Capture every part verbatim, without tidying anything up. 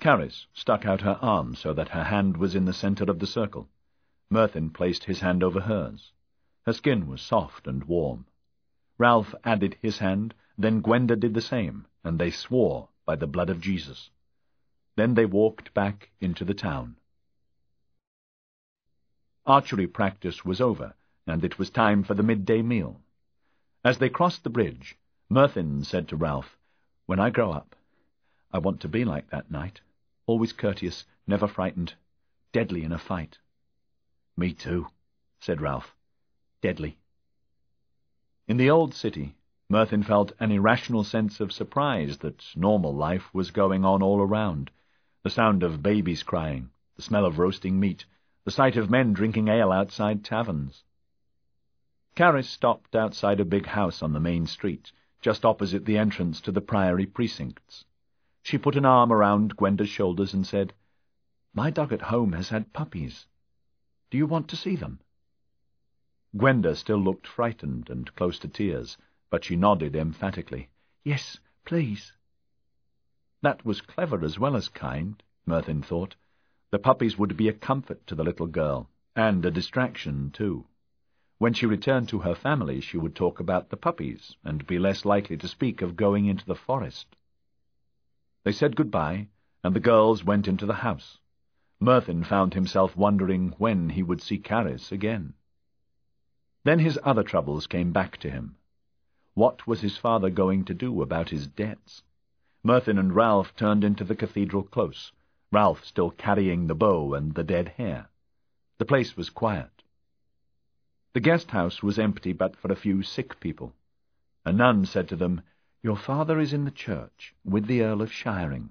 Caris stuck out her arm so that her hand was in the centre of the circle. Merthin placed his hand over hers. Her skin was soft and warm. Ralph added his hand, then Gwenda did the same, and they swore by the blood of Jesus. Then they walked back into the town. Archery practice was over, and it was time for the midday meal. As they crossed the bridge, Merthin said to Ralph, "When I grow up, I want to be like that knight, always courteous, never frightened, deadly in a fight." "Me too," said Ralph. "Deadly." In the old city, Merthin felt an irrational sense of surprise that normal life was going on all around. The sound of babies crying, the smell of roasting meat, the sight of men drinking ale outside taverns. Caris stopped outside a big house on the main street, just opposite the entrance to the priory precincts. She put an arm around Gwenda's shoulders and said, "My dog at home has had puppies. Do you want to see them?" Gwenda still looked frightened and close to tears, but she nodded emphatically. "Yes, please." That was clever as well as kind, Merthin thought. The puppies would be a comfort to the little girl, and a distraction, too. When she returned to her family, she would talk about the puppies, and be less likely to speak of going into the forest. They said goodbye, and the girls went into the house. Merthin found himself wondering when he would see Caris again. Then his other troubles came back to him. What was his father going to do about his debts? Merthin and Ralph turned into the cathedral close, Ralph still carrying the bow and the dead hare. The place was quiet. The guest-house was empty but for a few sick people. A nun said to them, "Your father is in the church, with the Earl of Shiring."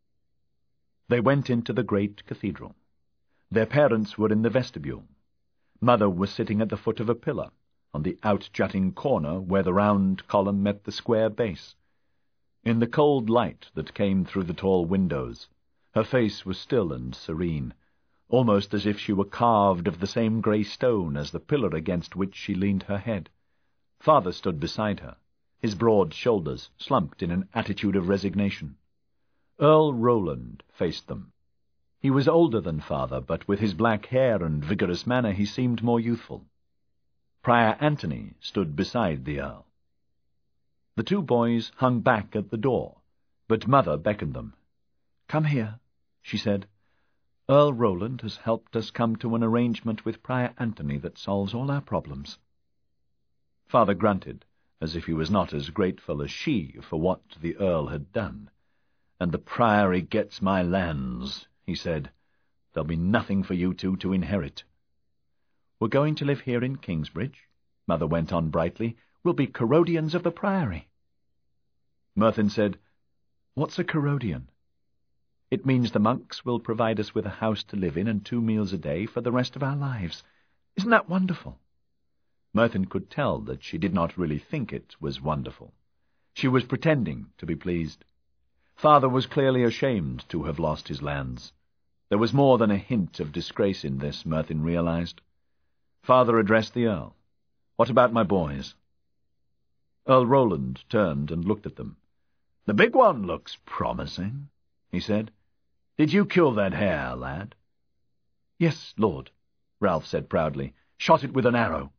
They went into the great cathedral. Their parents were in the vestibule. Mother was sitting at the foot of a pillar, on the out-jutting corner where the round column met the square base. In the cold light that came through the tall windows, her face was still and serene, almost as if she were carved of the same grey stone as the pillar against which she leaned her head. Father stood beside her, his broad shoulders slumped in an attitude of resignation. Earl Roland faced them. He was older than Father, but with his black hair and vigorous manner he seemed more youthful. Prior Anthony stood beside the Earl. The two boys hung back at the door, but Mother beckoned them. "Come here," she said. "Earl Roland has helped us come to an arrangement with Prior Anthony that solves all our problems." Father grunted, as if he was not as grateful as she for what the Earl had done. "And the Priory gets my lands," he said. "There'll be nothing for you two to inherit." "We're going to live here in Kingsbridge," Mother went on brightly. "We'll be Corodians of the Priory." Merthin said, "What's a Corodian?" "It means the monks will provide us with a house to live in and two meals a day for the rest of our lives. Isn't that wonderful?" Merthin could tell that she did not really think it was wonderful. She was pretending to be pleased. Father was clearly ashamed to have lost his lands. There was more than a hint of disgrace in this, Merthin realized. Father addressed the Earl. "What about my boys?" Earl Roland turned and looked at them. "The big one looks promising," he said. "Did you kill that hare, lad?" "Yes, Lord," Ralph said proudly. "Shot it with an arrow."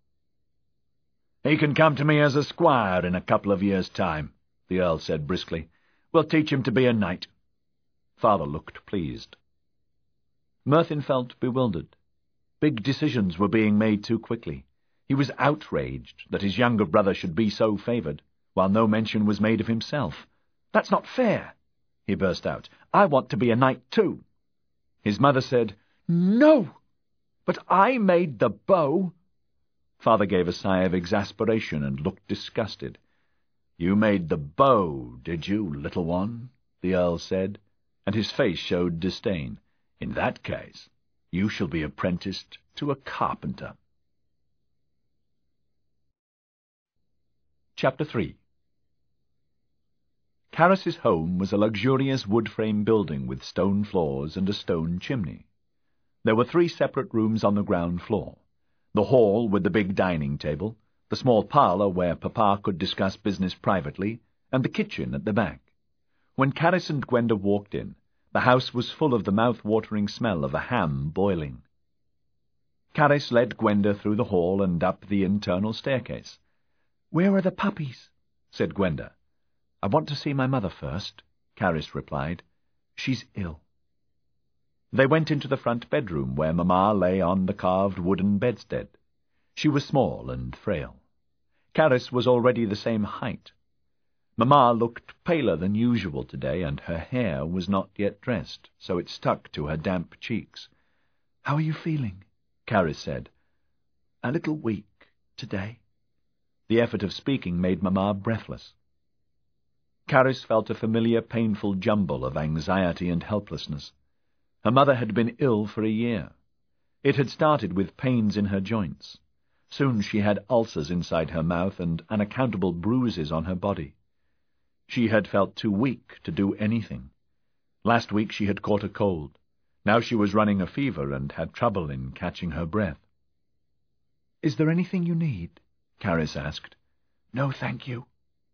"He can come to me as a squire in a couple of years' time," the Earl said briskly. "We'll teach him to be a knight." Father looked pleased. Merthin felt bewildered. Big decisions were being made too quickly. He was outraged that his younger brother should be so favoured, while no mention was made of himself. "That's not fair," he burst out. "I want to be a knight too." His mother said, "No! But I made the bow." Father gave a sigh of exasperation and looked disgusted. "You made the bow, did you, little one?" the Earl said, and his face showed disdain. "In that case, you shall be apprenticed to a carpenter." Chapter three. Caris's home was a luxurious wood-frame building with stone floors and a stone chimney. There were three separate rooms on the ground floor: the hall with the big dining table, the small parlour where Papa could discuss business privately, and the kitchen at the back. When Caris and Gwenda walked in, The house was full of the mouth-watering smell of a ham boiling. Carys led Gwenda through the hall and up the internal staircase. "Where are the puppies?" said Gwenda. "I want to see my mother first," Carys replied. "She's ill." They went into the front bedroom, where Mamma lay on the carved wooden bedstead. She was small and frail. Carys was already the same height. Mamma looked paler than usual today, and her hair was not yet dressed, so it stuck to her damp cheeks. "How are you feeling?" Carys said. "A little weak today." The effort of speaking made Mamma breathless. Carys felt a familiar painful jumble of anxiety and helplessness. Her mother had been ill for a year. It had started with pains in her joints. Soon she had ulcers inside her mouth and unaccountable bruises on her body. She had felt too weak to do anything. Last week she had caught a cold. Now she was running a fever and had trouble in catching her breath. "Is there anything you need?" Carys asked. "No, thank you."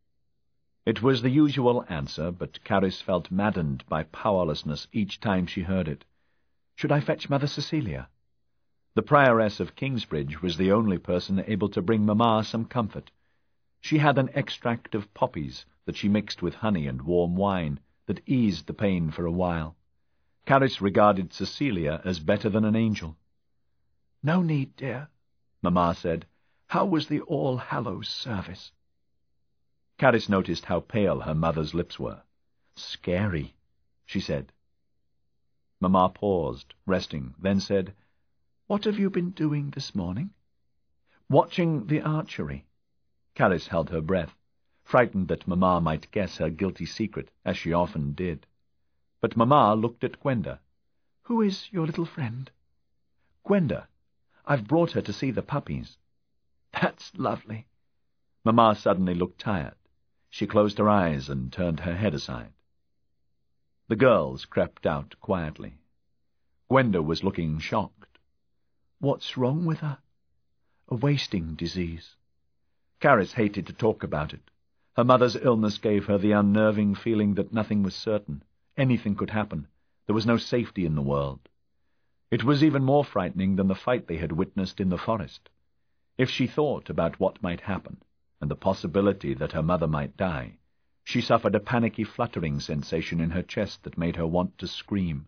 It was the usual answer, but Carys felt maddened by powerlessness each time she heard it. "Should I fetch Mother Cecilia?" The Prioress of Kingsbridge was the only person able to bring Mamma some comfort. She had an extract of poppies that she mixed with honey and warm wine that eased the pain for a while. Carys regarded Cecilia as better than an angel. "No need, dear," Mamma said. "How was the All Hallows service?" Carys noticed how pale her mother's lips were. "Scary," she said. Mamma paused, resting, then said, "What have you been doing this morning?" "Watching the archery." Carys held her breath, frightened that Mamma might guess her guilty secret, as she often did. But Mamma looked at Gwenda. "Who is your little friend?" "Gwenda. I've brought her to see the puppies." "That's lovely." Mamma suddenly looked tired. She closed her eyes and turned her head aside. The girls crept out quietly. Gwenda was looking shocked. "What's wrong with her?" "A wasting disease." Carys hated to talk about it. Her mother's illness gave her the unnerving feeling that nothing was certain. Anything could happen. There was no safety in the world. It was even more frightening than the fight they had witnessed in the forest. If she thought about what might happen, and the possibility that her mother might die, she suffered a panicky fluttering sensation in her chest that made her want to scream.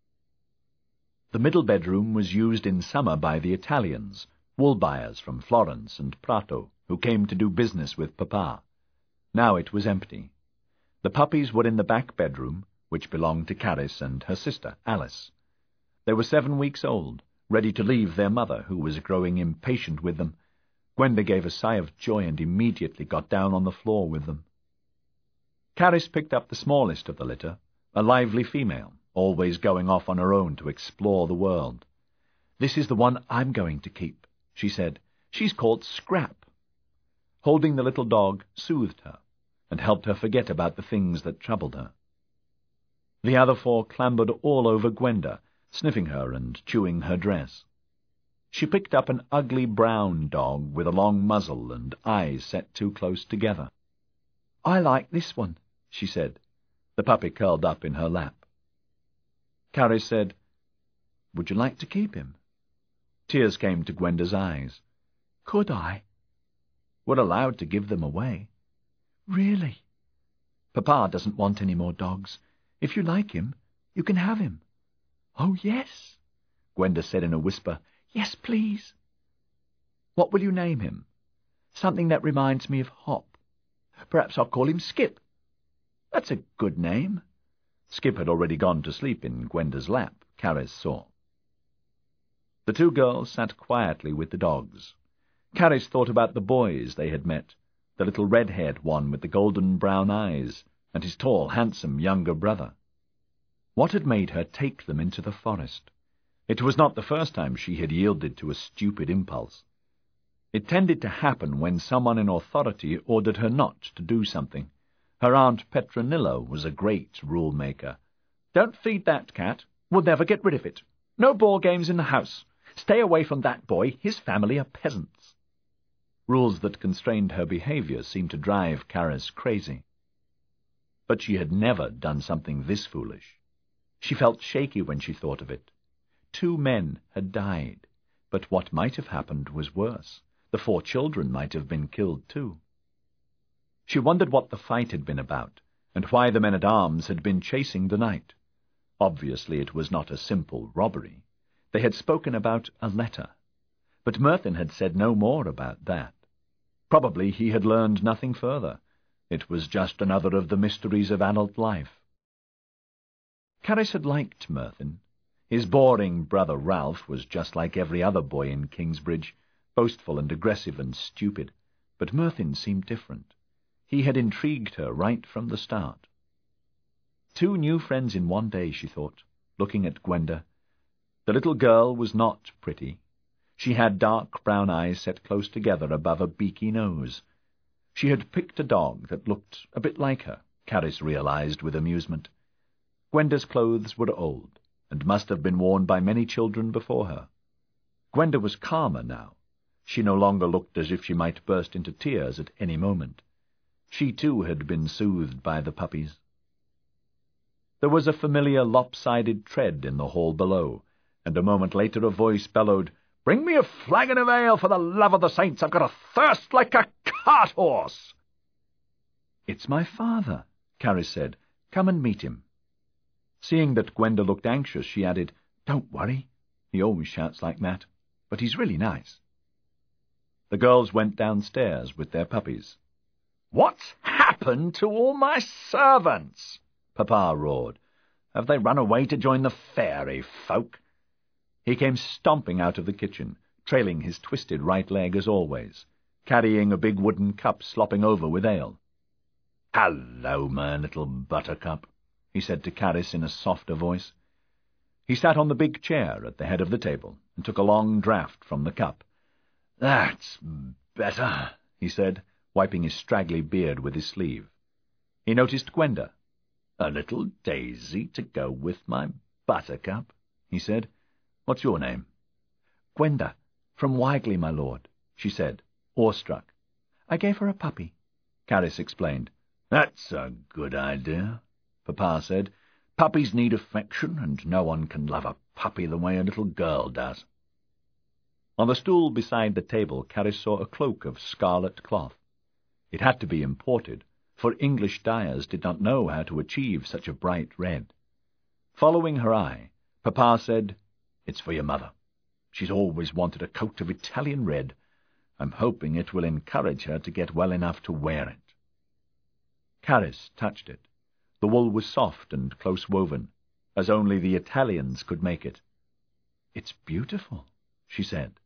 The middle bedroom was used in summer by the Italians, wool buyers from Florence and Prato, who came to do business with Papa. Now it was empty. The puppies were in the back bedroom, which belonged to Carys and her sister, Alice. They were seven weeks old, ready to leave their mother, who was growing impatient with them. Gwenda gave a sigh of joy and immediately got down on the floor with them. Carys picked up the smallest of the litter, a lively female, always going off on her own to explore the world. "This is the one I'm going to keep," she said. "She's called Scrap." Holding the little dog soothed her and helped her forget about the things that troubled her. The other four clambered all over Gwenda, sniffing her and chewing her dress. She picked up an ugly brown dog with a long muzzle and eyes set too close together. "I like this one," she said. The puppy curled up in her lap. Carys said, "Would you like to keep him?" Tears came to Gwenda's eyes. "Could I?" "We're allowed to give them away." "Really?" "Papa doesn't want any more dogs. If you like him, you can have him." "Oh, yes," Gwenda said in a whisper. "Yes, please." "What will you name him?" "Something that reminds me of Hop. Perhaps I'll call him Skip." "That's a good name." Skip had already gone to sleep in Gwenda's lap, Carys saw. The two girls sat quietly with the dogs. Carys thought about the boys they had met, the little red-haired one with the golden-brown eyes, and his tall, handsome younger brother. What had made her take them into the forest? It was not the first time she had yielded to a stupid impulse. It tended to happen when someone in authority ordered her not to do something. Her Aunt Petronilla was a great rule-maker. "Don't feed that cat. We'll never get rid of it. No ball games in the house. Stay away from that boy. His family are peasants." Rules that constrained her behavior seemed to drive Carys crazy. But she had never done something this foolish. She felt shaky when she thought of it. Two men had died, but what might have happened was worse. The four children might have been killed too. She wondered what the fight had been about, and why the men-at-arms had been chasing the knight. Obviously it was not a simple robbery. They had spoken about a letter, but Merthin had said no more about that. Probably he had learned nothing further. It was just another of the mysteries of adult life. Carys had liked Merthin. His boring brother Ralph was just like every other boy in Kingsbridge, boastful and aggressive and stupid, but Merthin seemed different. He had intrigued her right from the start. Two new friends in one day, she thought, looking at Gwenda. The little girl was not pretty. She had dark brown eyes set close together above a beaky nose. She had picked a dog that looked a bit like her, Carys realized with amusement. Gwenda's clothes were old, and must have been worn by many children before her. Gwenda was calmer now. She no longer looked as if she might burst into tears at any moment. She too had been soothed by the puppies. There was a familiar lopsided tread in the hall below, and a moment later a voice bellowed, "Bring me a flagon of ale, for the love of the saints! I've got a thirst like a cart-horse!" "It's my father," Carys said. "Come and meet him." Seeing that Gwenda looked anxious, she added, "Don't worry. He always shouts like that, but he's really nice." The girls went downstairs with their puppies. "What's happened to all my servants?" Papa roared. "Have they run away to join the fairy folk?" He came stomping out of the kitchen, trailing his twisted right leg as always, carrying a big wooden cup slopping over with ale. "Hello, my little buttercup," he said to Carys in a softer voice. He sat on the big chair at the head of the table and took a long draught from the cup. "That's better," he said, wiping his straggly beard with his sleeve. He noticed Gwenda. "A little daisy to go with my buttercup," he said. "What's your name?" "Gwenda, from Wigley, my lord," she said, awestruck. "I gave her a puppy," Carys explained. "That's a good idea," Papa said. "Puppies need affection, and no one can love a puppy the way a little girl does." On the stool beside the table, Carys saw a cloak of scarlet cloth. It had to be imported, for English dyers did not know how to achieve such a bright red. Following her eye, Papa said, "It's for your mother. She's always wanted a coat of Italian red. I'm hoping it will encourage her to get well enough to wear it." Carys touched it. The wool was soft and close-woven, as only the Italians could make it. "It's beautiful," she said.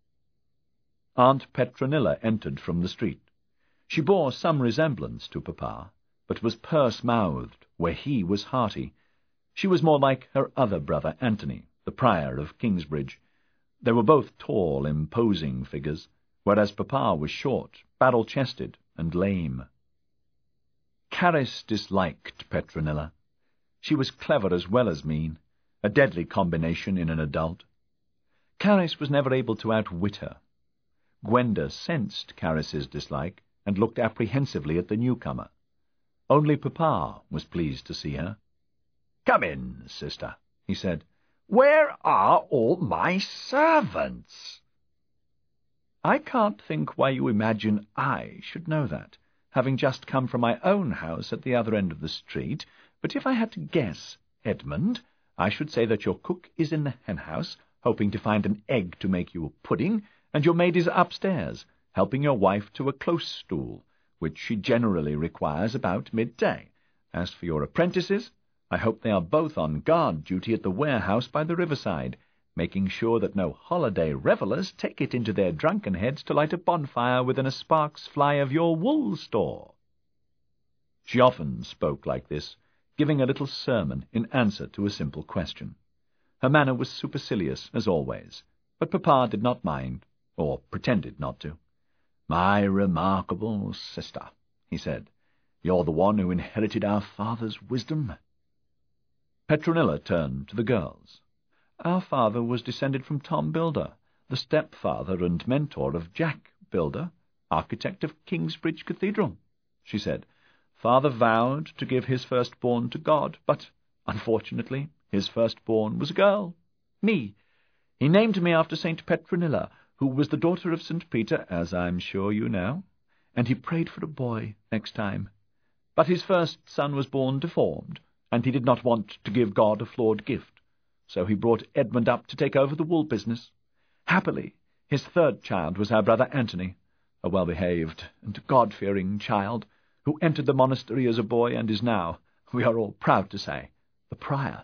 Aunt Petronilla entered from the street. She bore some resemblance to Papa, but was purse-mouthed, where he was hearty. She was more like her other brother Anthony, the prior of Kingsbridge. They were both tall, imposing figures, whereas Papa was short, barrel-chested, and lame. Carys disliked Petronilla. She was clever as well as mean, a deadly combination in an adult. Carys was never able to outwit her. Gwenda sensed Carys's dislike and looked apprehensively at the newcomer. Only Papa was pleased to see her. "Come in, sister," he said. "Where are all my servants?" "I can't think why you imagine I should know that, having just come from my own house at the other end of the street, but if I had to guess, Edmund, I should say that your cook is in the hen-house, hoping to find an egg to make you a pudding, and your maid is upstairs, helping your wife to a close-stool, which she generally requires about midday. As for your apprentices, I hope they are both on guard duty at the warehouse by the riverside, making sure that no holiday revellers take it into their drunken heads to light a bonfire within a spark's fly of your wool store." She often spoke like this, giving a little sermon in answer to a simple question. Her manner was supercilious, as always, but Papa did not mind, or pretended not to. "My remarkable sister," he said, "you're the one who inherited our father's wisdom." Petronilla turned to the girls. "Our father was descended from Tom Builder, the stepfather and mentor of Jack Builder, architect of Kingsbridge Cathedral," she said. "Father vowed to give his firstborn to God, but, unfortunately, His firstborn was a girl, me. He named me after Saint Petronilla, who was the daughter of Saint Peter, as I'm sure you know, and he prayed for a boy next time. But his first son was born deformed, and he did not want to give God a flawed gift, so he brought Edmund up to take over the wool business. Happily, his third child was our brother Anthony, a well-behaved and God-fearing child, who entered the monastery as a boy and is now, we are all proud to say, the prior.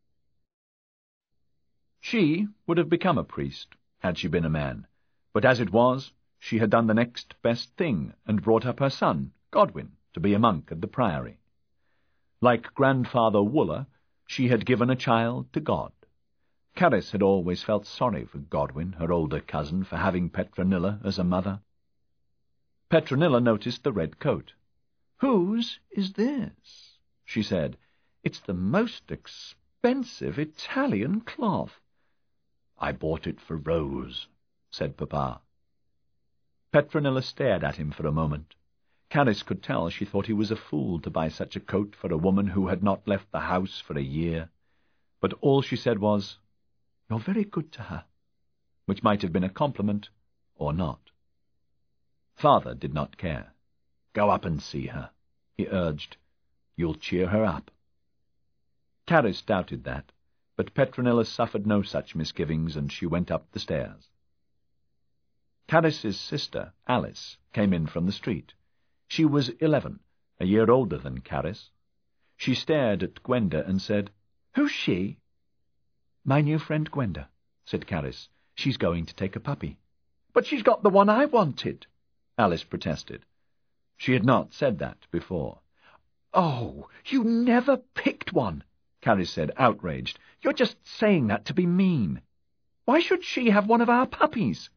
She would have become a priest, had she been a man, but as it was, she had done the next best thing and brought up her son, Godwin, to be a monk at the priory. Like Grandfather Wooler, she had given a child to God. Caris had always felt sorry for Godwin, her older cousin, for having Petronilla as a mother. Petronilla noticed the red coat. "Whose is this?" she said. "It's the most expensive Italian cloth." "I bought it for Rose," said Papa. Petronilla stared at him for a moment. Caris could tell she thought he was a fool to buy such a coat for a woman who had not left the house for a year. But all she said was, "You're very good to her," which might have been a compliment or not. Father did not care. "Go up and see her," he urged. "You'll cheer her up." Caris doubted that, but Petronilla suffered no such misgivings, and she went up the stairs. Caris's sister, Alice, came in from the street. She was eleven, a year older than Caris. She stared at Gwenda and said, "Who's she?" "My new friend Gwenda," said Caris. "She's going to take a puppy." "But she's got the one I wanted," Alice protested. She had not said that before. "Oh, you never picked one," Caris said, outraged. "You're just saying that to be mean. Why should she have one of our puppies?"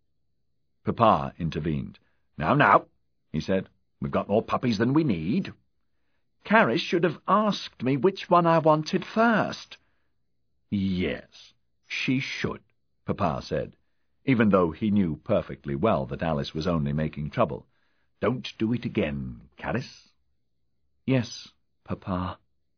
Papa intervened. "Now, now," he said. "We've got more puppies than we need." "Caris should have asked me which one I wanted first." "Yes, she should," Papa said, even though he knew perfectly well that Alice was only making trouble. "Don't do it again, Caris." "Yes, Papa."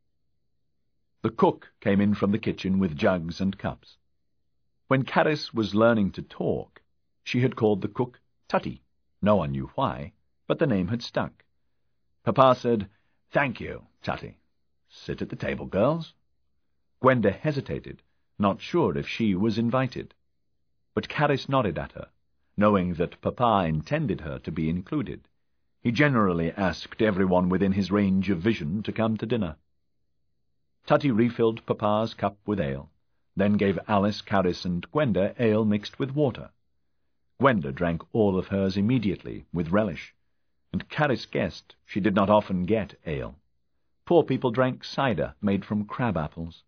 The cook came in from the kitchen with jugs and cups. When Caris was learning to talk, she had called the cook Tutty. No one knew why, but the name had stuck. Papa said, "Thank you, Tutty. Sit at the table, girls." Gwenda hesitated, not sure if she was invited. But Caris nodded at her, knowing that Papa intended her to be included. He generally asked everyone within his range of vision to come to dinner. Tutty refilled Papa's cup with ale, then gave Alice, Caris, and Gwenda ale mixed with water. Gwenda drank all of hers immediately, with relish, and Caris guessed she did not often get ale. Poor people drank cider made from crab-apples.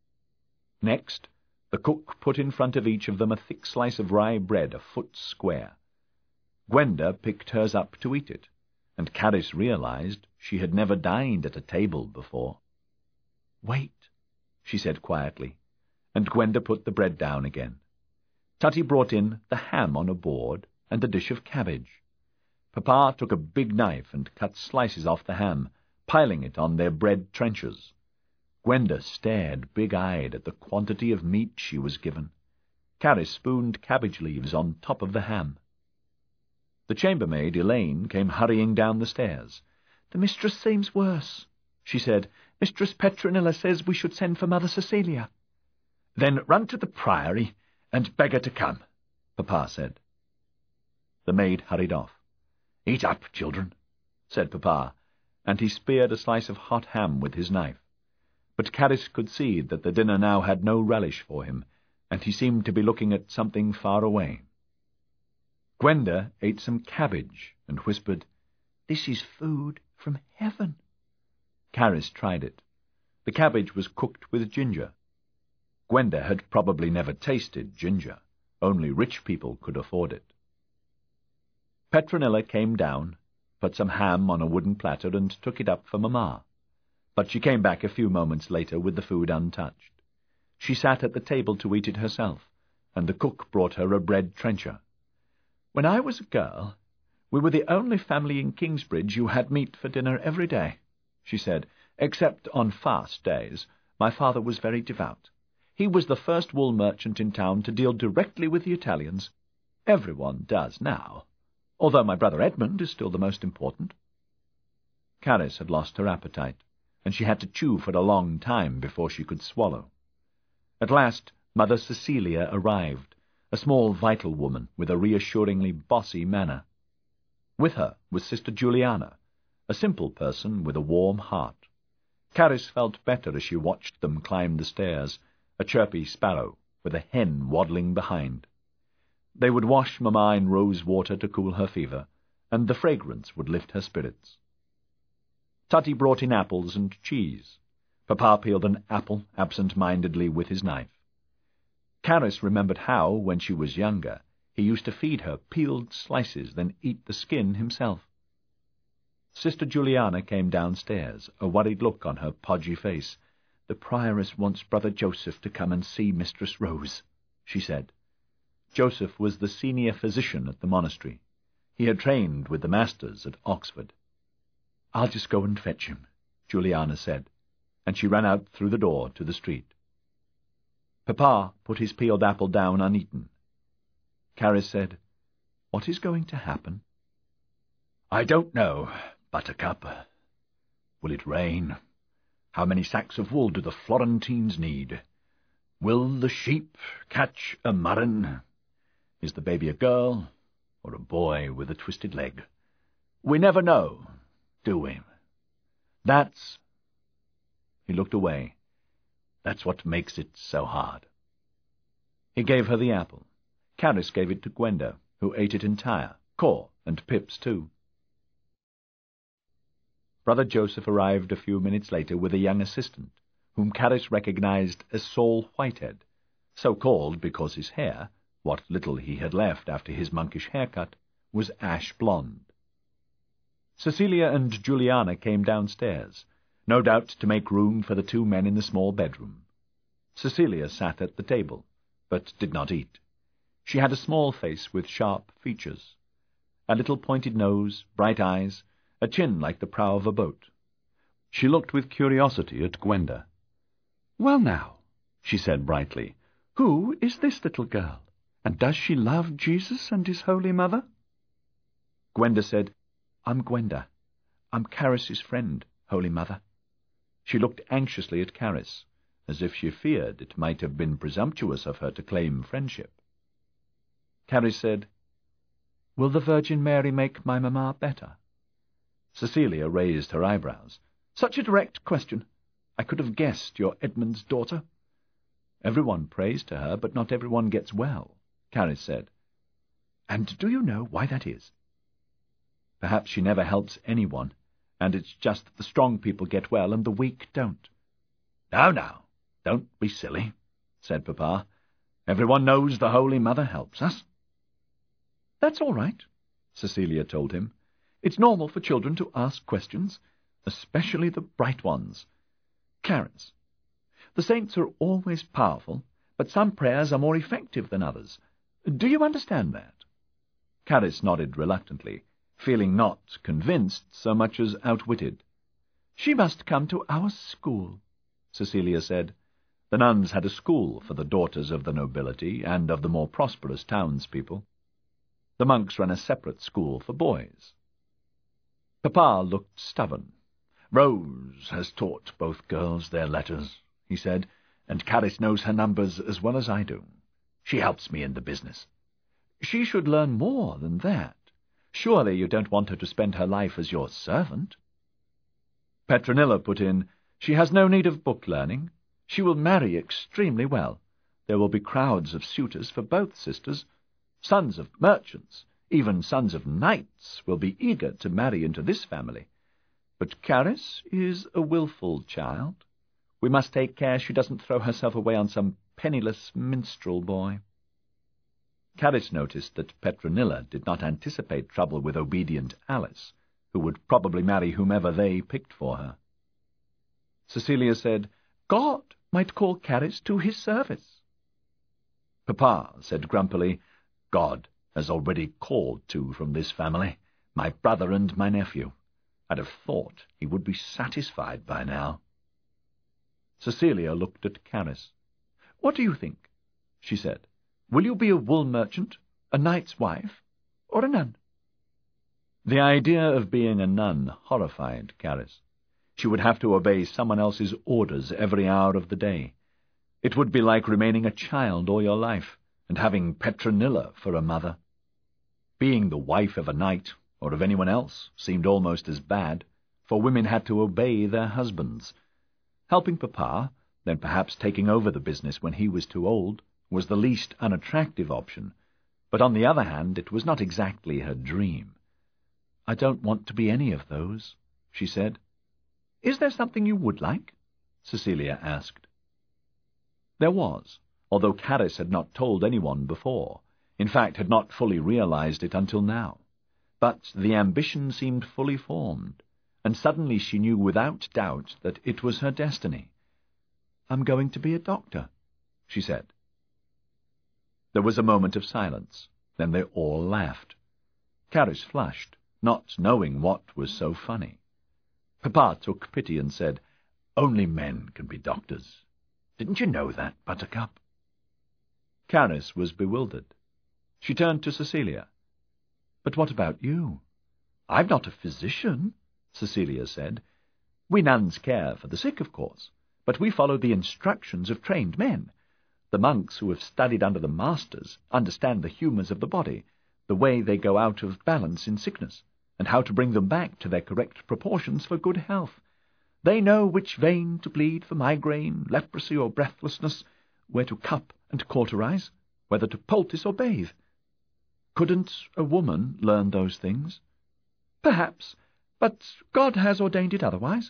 Next, the cook put in front of each of them a thick slice of rye bread a foot square. Gwenda picked hers up to eat it, and Caris realized she had never dined at a table before. "Wait," she said quietly, and Gwenda put the bread down again. Tutty brought in the ham on a board and a dish of cabbage. Papa took a big knife and cut slices off the ham, piling it on their bread trenchers. Gwenda stared big-eyed at the quantity of meat she was given. Caris spooned cabbage leaves on top of the ham. The chambermaid, Elaine, came hurrying down the stairs. "The mistress seems worse," she said. "Mistress Petronilla says we should send for Mother Cecilia." "Then run to the priory and beg her to come," Papa said. The maid hurried off. "Eat up, children," said Papa, and he speared a slice of hot ham with his knife. But Caris could see that the dinner now had no relish for him, and he seemed to be looking at something far away. Gwenda ate some cabbage and whispered, "This is food from heaven." Caris tried it. The cabbage was cooked with ginger. Gwenda had probably never tasted ginger. Only rich people could afford it. Petronilla came down, put some ham on a wooden platter, and took it up for Mamma. But she came back a few moments later with the food untouched. She sat at the table to eat it herself, and the cook brought her a bread trencher. "When I was a girl, we were the only family in Kingsbridge who had meat for dinner every day," she said, "except on fast days, my father was very devout. He was the first wool merchant in town to deal directly with the Italians. Everyone does now, although my brother Edmund is still the most important." Caris had lost her appetite, and she had to chew for a long time before she could swallow. At last Mother Cecilia arrived, a small vital woman with a reassuringly bossy manner. With her was Sister Juliana, a simple person with a warm heart. Caris felt better as she watched them climb the stairs, a chirpy sparrow with a hen waddling behind. They would wash Mamma in rose water to cool her fever, and the fragrance would lift her spirits. Tutty brought in apples and cheese. Papa peeled an apple absent-mindedly with his knife. Caris remembered how, when she was younger, he used to feed her peeled slices, then eat the skin himself. Sister Juliana came downstairs, a worried look on her podgy face. "The prioress wants Brother Joseph to come and see Mistress Rose," she said. Joseph was the senior physician at the monastery. He had trained with the masters at Oxford. "I'll just go and fetch him," Juliana said, and she ran out through the door to the street. Papa put his peeled apple down uneaten. Caris said, "What is going to happen?" "I don't know, Buttercup. Will it rain? How many sacks of wool do the Florentines need? Will the sheep catch a murrain? Is the baby a girl or a boy with a twisted leg? We never know, do we? That's—" He looked away. "That's what makes it so hard." He gave her the apple. Caris gave it to Gwenda, who ate it entire, core and pips too. Brother Joseph arrived a few minutes later with a young assistant, whom Caris recognized as Saul Whitehead, so called because his hair, what little he had left after his monkish haircut, was ash blonde. Cecilia and Juliana came downstairs, no doubt to make room for the two men in the small bedroom. Cecilia sat at the table, but did not eat. She had a small face with sharp features, a little pointed nose, bright eyes, a chin like the prow of a boat. She looked with curiosity at Gwenda. "Well now," she said brightly, "who is this little girl, and does she love Jesus and his Holy Mother?" Gwenda said, "I'm Gwenda. I'm Caris's friend, Holy Mother." She looked anxiously at Caris, as if she feared it might have been presumptuous of her to claim friendship. Caris said, "Will the Virgin Mary make my mamma better?" Cecilia raised her eyebrows. "Such a direct question! I could have guessed you're Edmund's daughter." "Everyone prays to her, but not everyone gets well," Caris said. "And do you know why that is?" "Perhaps she never helps anyone, and it's just that the strong people get well and the weak don't." "Now, now, don't be silly," said Papa. "Everyone knows the Holy Mother helps us." "That's all right," Cecilia told him. "It's normal for children to ask questions, especially the bright ones. Caris, the saints are always powerful, but some prayers are more effective than others. Do you understand that?" Caris nodded reluctantly, feeling not convinced so much as outwitted. "She must come to our school," Cecilia said. The nuns had a school for the daughters of the nobility and of the more prosperous townspeople. The monks ran a separate school for boys. Papa looked stubborn. "Rose has taught both girls their letters," he said, "and Caris knows her numbers as well as I do. She helps me in the business." "She should learn more than that. Surely you don't want her to spend her life as your servant?" Petronilla put in, "She has no need of book learning. She will marry extremely well. There will be crowds of suitors for both sisters. Sons of merchants, even sons of knights, will be eager to marry into this family. But Caris is a wilful child. We must take care she doesn't throw herself away on some penniless minstrel boy." Caris noticed that Petronilla did not anticipate trouble with obedient Alice, who would probably marry whomever they picked for her. Cecilia said, "God might call Caris to his service." Papa said grumpily, "God has already called two from this family, my brother and my nephew. I'd have thought he would be satisfied by now." Cecilia looked at Caris. "What do you think?" she said. "Will you be a wool merchant, a knight's wife, or a nun?" The idea of being a nun horrified Caris. She would have to obey someone else's orders every hour of the day. It would be like remaining a child all your life, and having Petronilla for a mother. Being the wife of a knight, or of anyone else, seemed almost as bad, for women had to obey their husbands. Helping Papa, then perhaps taking over the business when he was too old, was the least unattractive option, but on the other hand it was not exactly her dream. "I don't want to be any of those," she said. "Is there something you would like?" Cecilia asked. There was, although Caris had not told anyone before, in fact had not fully realized it until now. But the ambition seemed fully formed, and suddenly she knew without doubt that it was her destiny. "I'm going to be a doctor," she said. There was a moment of silence. Then they all laughed. Caris flushed, not knowing what was so funny. Papa took pity and said, "Only men can be doctors. Didn't you know that, Buttercup?" Caris was bewildered. She turned to Cecilia. "But what about you?" "I'm not a physician," Cecilia said. "We nuns care for the sick, of course, but we follow the instructions of trained men. The monks who have studied under the masters understand the humours of the body, the way they go out of balance in sickness, and how to bring them back to their correct proportions for good health. They know which vein to bleed for migraine, leprosy, or breathlessness, where to cup and cauterize, whether to poultice or bathe." "Couldn't a woman learn those things?" "Perhaps, but God has ordained it otherwise."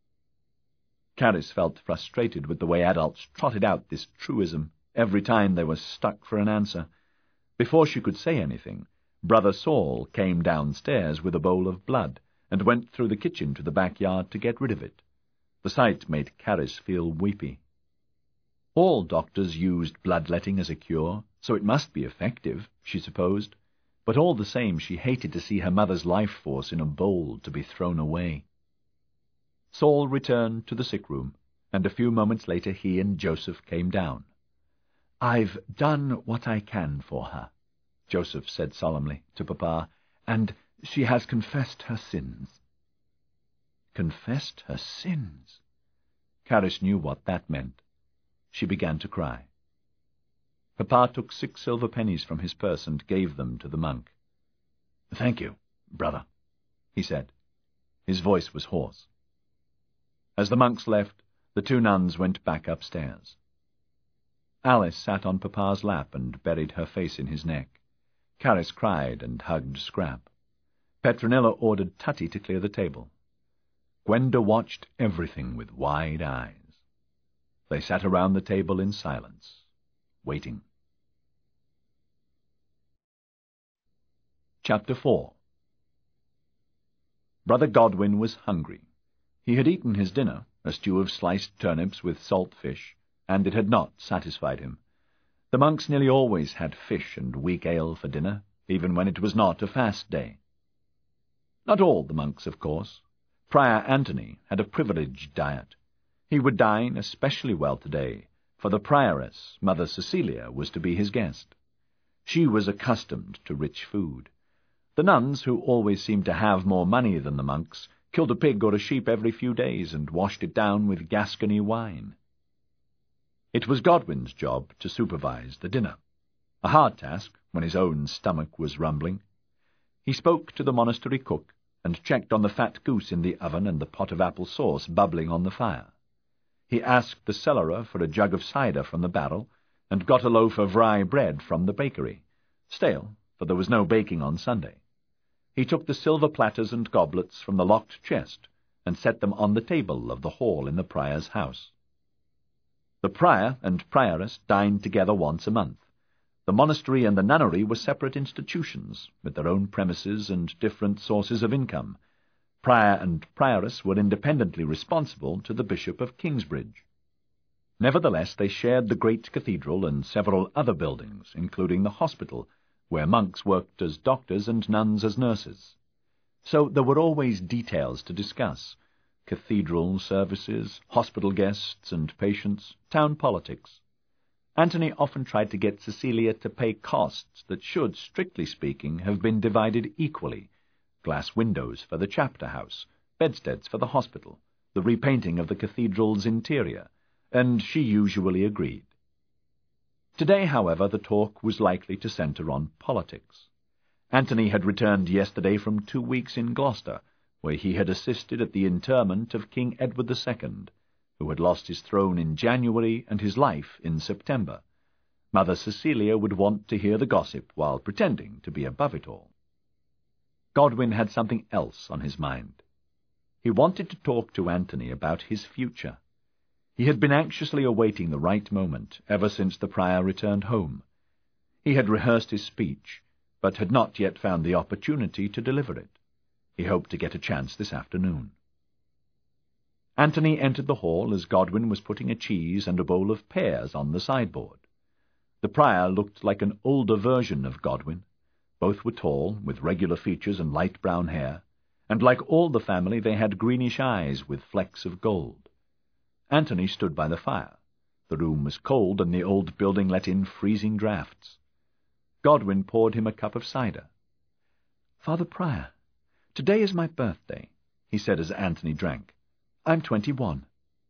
Caris felt frustrated with the way adults trotted out this truism every time they were stuck for an answer. Before she could say anything, Brother Saul came downstairs with a bowl of blood, and went through the kitchen to the backyard to get rid of it. The sight made Caris feel weepy. All doctors used bloodletting as a cure, so it must be effective, she supposed, but all the same she hated to see her mother's life force in a bowl to be thrown away. Saul returned to the sick room, and a few moments later he and Joseph came down. "I've done what I can for her," Joseph said solemnly to Papa, "and she has confessed her sins." Confessed her sins? Caris knew what that meant. She began to cry. Papa took six silver pennies from his purse and gave them to the monk. "Thank you, brother," he said. His voice was hoarse. As the monks left, the two nuns went back upstairs. Alice sat on Papa's lap and buried her face in his neck. Caris cried and hugged Scrap. Petronilla ordered Tutty to clear the table. Gwenda watched everything with wide eyes. They sat around the table in silence, waiting. Chapter four. Brother Godwin was hungry. He had eaten his dinner, a stew of sliced turnips with salt fish, and it had not satisfied him. The monks nearly always had fish and weak ale for dinner, even when it was not a fast day. Not all the monks, of course. Prior Antony had a privileged diet. He would dine especially well today, for the prioress, Mother Cecilia, was to be his guest. She was accustomed to rich food. The nuns, who always seemed to have more money than the monks, killed a pig or a sheep every few days and washed it down with Gascony wine. It was Godwin's job to supervise the dinner, a hard task when his own stomach was rumbling. He spoke to the monastery cook, and checked on the fat goose in the oven and the pot of apple sauce bubbling on the fire. He asked the cellarer for a jug of cider from the barrel, and got a loaf of rye bread from the bakery, stale, for there was no baking on Sunday. He took the silver platters and goblets from the locked chest, and set them on the table of the hall in the prior's house. The prior and prioress dined together once a month. The monastery and the nunnery were separate institutions, with their own premises and different sources of income. Prior and prioress were independently responsible to the Bishop of Kingsbridge. Nevertheless, they shared the great cathedral and several other buildings, including the hospital, where monks worked as doctors and nuns as nurses. So there were always details to discuss. cathedral services, hospital guests and patients, town politics. Antony often tried to get Cecilia to pay costs that should, strictly speaking, have been divided equally: glass windows for the chapter house, bedsteads for the hospital, the repainting of the cathedral's interior, and she usually agreed. Today, however, the talk was likely to centre on politics. Antony had returned yesterday from two weeks in Gloucester, where he had assisted at the interment of King Edward the Second, who had lost his throne in January and his life in September. Mother Cecilia would want to hear the gossip while pretending to be above it all. Godwin had something else on his mind. He wanted to talk to Antony about his future. He had been anxiously awaiting the right moment ever since the prior returned home. He had rehearsed his speech, but had not yet found the opportunity to deliver it. He hoped to get a chance this afternoon. Antony entered the hall as Godwin was putting a cheese and a bowl of pears on the sideboard. The prior looked like an older version of Godwin. Both were tall, with regular features and light brown hair, and like all the family they had greenish eyes with flecks of gold. Antony stood by the fire. The room was cold, and the old building let in freezing draughts. Godwin poured him a cup of cider. "Father Prior, today is my birthday," he said as Antony drank. "I'm twenty-one."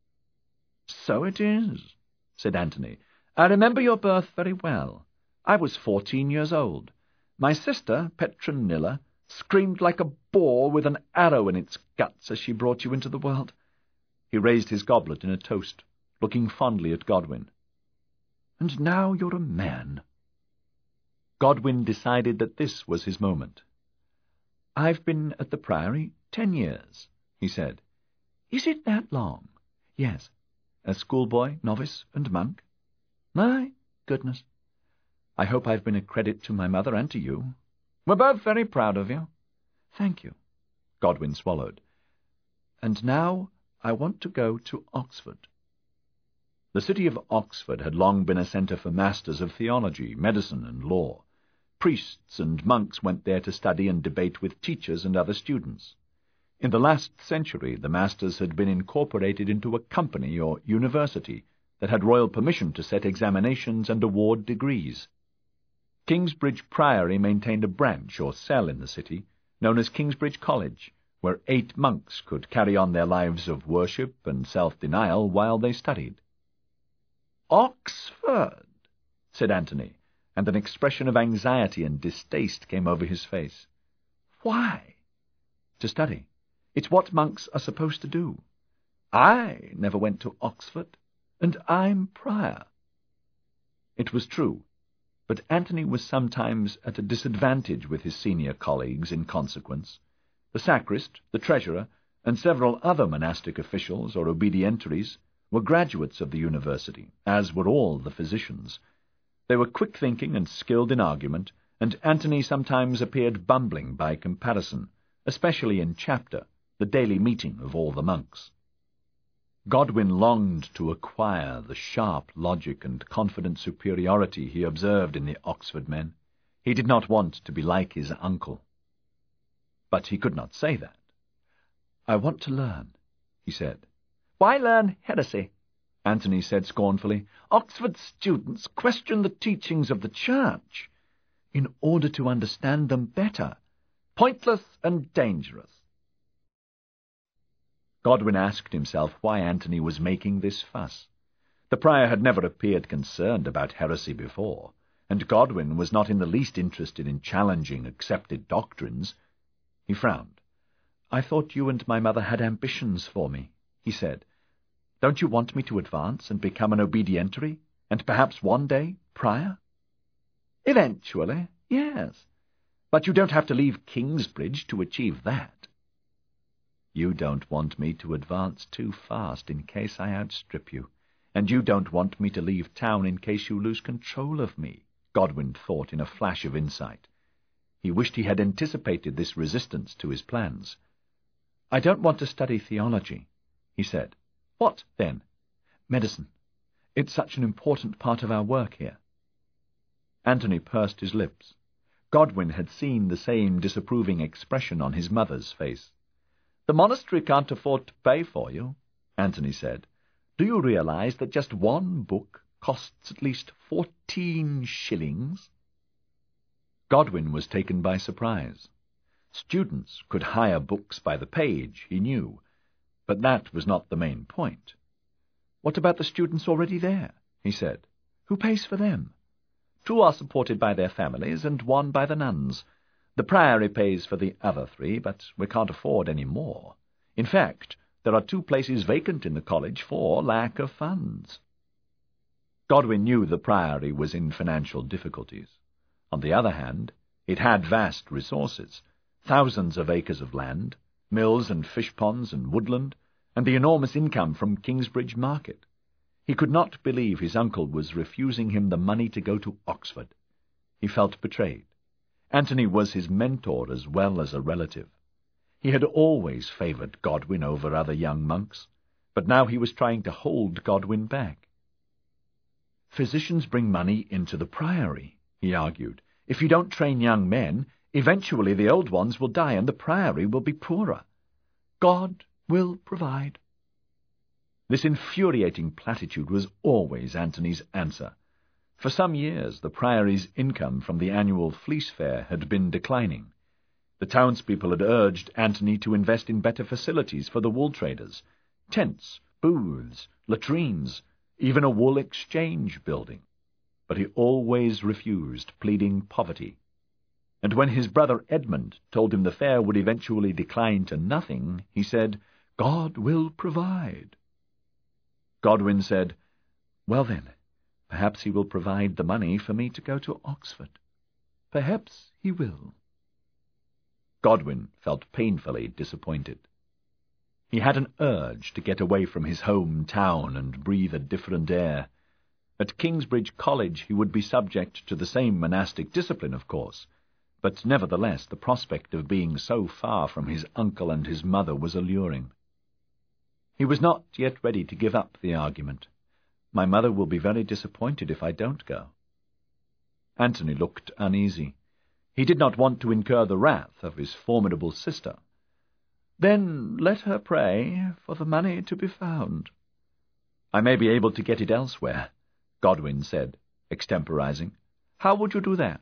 "So it is," said Antony. "I remember your birth very well. I was fourteen years old. My sister, Petronilla, screamed like a boar with an arrow in its guts as she brought you into the world." He raised his goblet in a toast, looking fondly at Godwin. "And now you're a man." Godwin decided that this was his moment. "I've been at the Priory ten years," he said. "Is it that long?" "Yes. As schoolboy, novice, and monk." "My goodness." "I hope I've been a credit to my mother and to you." "We're both very proud of you." "Thank you." Godwin swallowed. "And now I want to go to Oxford." The city of Oxford had long been a centre for masters of theology, medicine, and law. Priests and monks went there to study and debate with teachers and other students. In the last century, the masters had been incorporated into a company or university that had royal permission to set examinations and award degrees. Kingsbridge Priory maintained a branch or cell in the city, known as Kingsbridge College, where eight monks could carry on their lives of worship and self-denial while they studied. "Oxford," said Antony, and an expression of anxiety and distaste came over his face. "Why?" "To study. It's what monks are supposed to do. I never went to Oxford, and I'm prior." It was true, but Antony was sometimes at a disadvantage with his senior colleagues in consequence. The sacrist, the treasurer, and several other monastic officials or obedientaries were graduates of the university, as were all the physicians. They were quick-thinking and skilled in argument, and Antony sometimes appeared bumbling by comparison, especially in chapter, the daily meeting of all the monks. Godwin longed to acquire the sharp logic and confident superiority he observed in the Oxford men. He did not want to be like his uncle. But he could not say that. "I want to learn," he said. "Why learn heresy?" Antony said scornfully. "Oxford students question the teachings of the Church in order to understand them better. Pointless and dangerous." Godwin asked himself why Antony was making this fuss. The prior had never appeared concerned about heresy before, and Godwin was not in the least interested in challenging accepted doctrines. He frowned. "I thought you and my mother had ambitions for me," he said. "Don't you want me to advance and become an obedientary, and perhaps one day prior?" "Eventually, yes. But you don't have to leave Kingsbridge to achieve that." "You don't want me to advance too fast in case I outstrip you, and you don't want me to leave town in case you lose control of me," Godwin thought in a flash of insight. He wished he had anticipated this resistance to his plans. "I don't want to study theology," he said. "What, then?" "Medicine. It's such an important part of our work here." Antony pursed his lips. Godwin had seen the same disapproving expression on his mother's face. "The monastery can't afford to pay for you," Antony said. "Do you realize that just one book costs at least fourteen shillings?" Godwin was taken by surprise. Students could hire books by the page, he knew, but that was not the main point. "What about the students already there?" he said. "Who pays for them?" "Two are supported by their families, and one by the nuns. The priory pays for the other three, but we can't afford any more. In fact, there are two places vacant in the college for lack of funds." Godwin knew the priory was in financial difficulties. On the other hand, it had vast resources, thousands of acres of land, mills and fish ponds and woodland, and the enormous income from Kingsbridge Market. He could not believe his uncle was refusing him the money to go to Oxford. He felt betrayed. Antony was his mentor as well as a relative. He had always favoured Godwin over other young monks, but now he was trying to hold Godwin back. "Physicians bring money into the priory," he argued. "If you don't train young men, eventually the old ones will die and the priory will be poorer. God will provide." This infuriating platitude was always Antony's answer. For some years the priory's income from the annual fleece fair had been declining. The townspeople had urged Antony to invest in better facilities for the wool traders, tents, booths, latrines, even a wool exchange building. But he always refused, pleading poverty. And when his brother Edmund told him the fair would eventually decline to nothing, he said, "God will provide." Godwin said, "Well then, perhaps he will provide the money for me to go to Oxford. Perhaps he will." Godwin felt painfully disappointed. He had an urge to get away from his home town and breathe a different air. At Kingsbridge College he would be subject to the same monastic discipline, of course, but nevertheless the prospect of being so far from his uncle and his mother was alluring. He was not yet ready to give up the argument. "My mother will be very disappointed if I don't go." Antony looked uneasy. He did not want to incur the wrath of his formidable sister. "Then let her pray for the money to be found." "I may be able to get it elsewhere," Godwin said, extemporizing. "How would you do that?"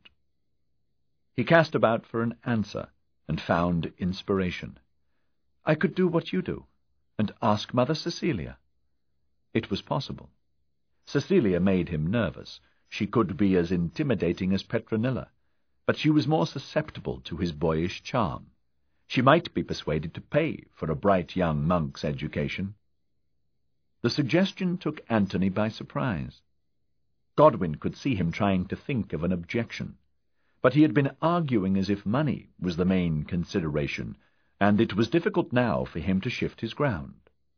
He cast about for an answer, and found inspiration. "I could do what you do, and ask Mother Cecilia." It was possible. Cecilia made him nervous. She could be as intimidating as Petronilla, but she was more susceptible to his boyish charm. She might be persuaded to pay for a bright young monk's education. The suggestion took Antony by surprise. Godwin could see him trying to think of an objection, but he had been arguing as if money was the main consideration, and it was difficult now for him to shift his ground.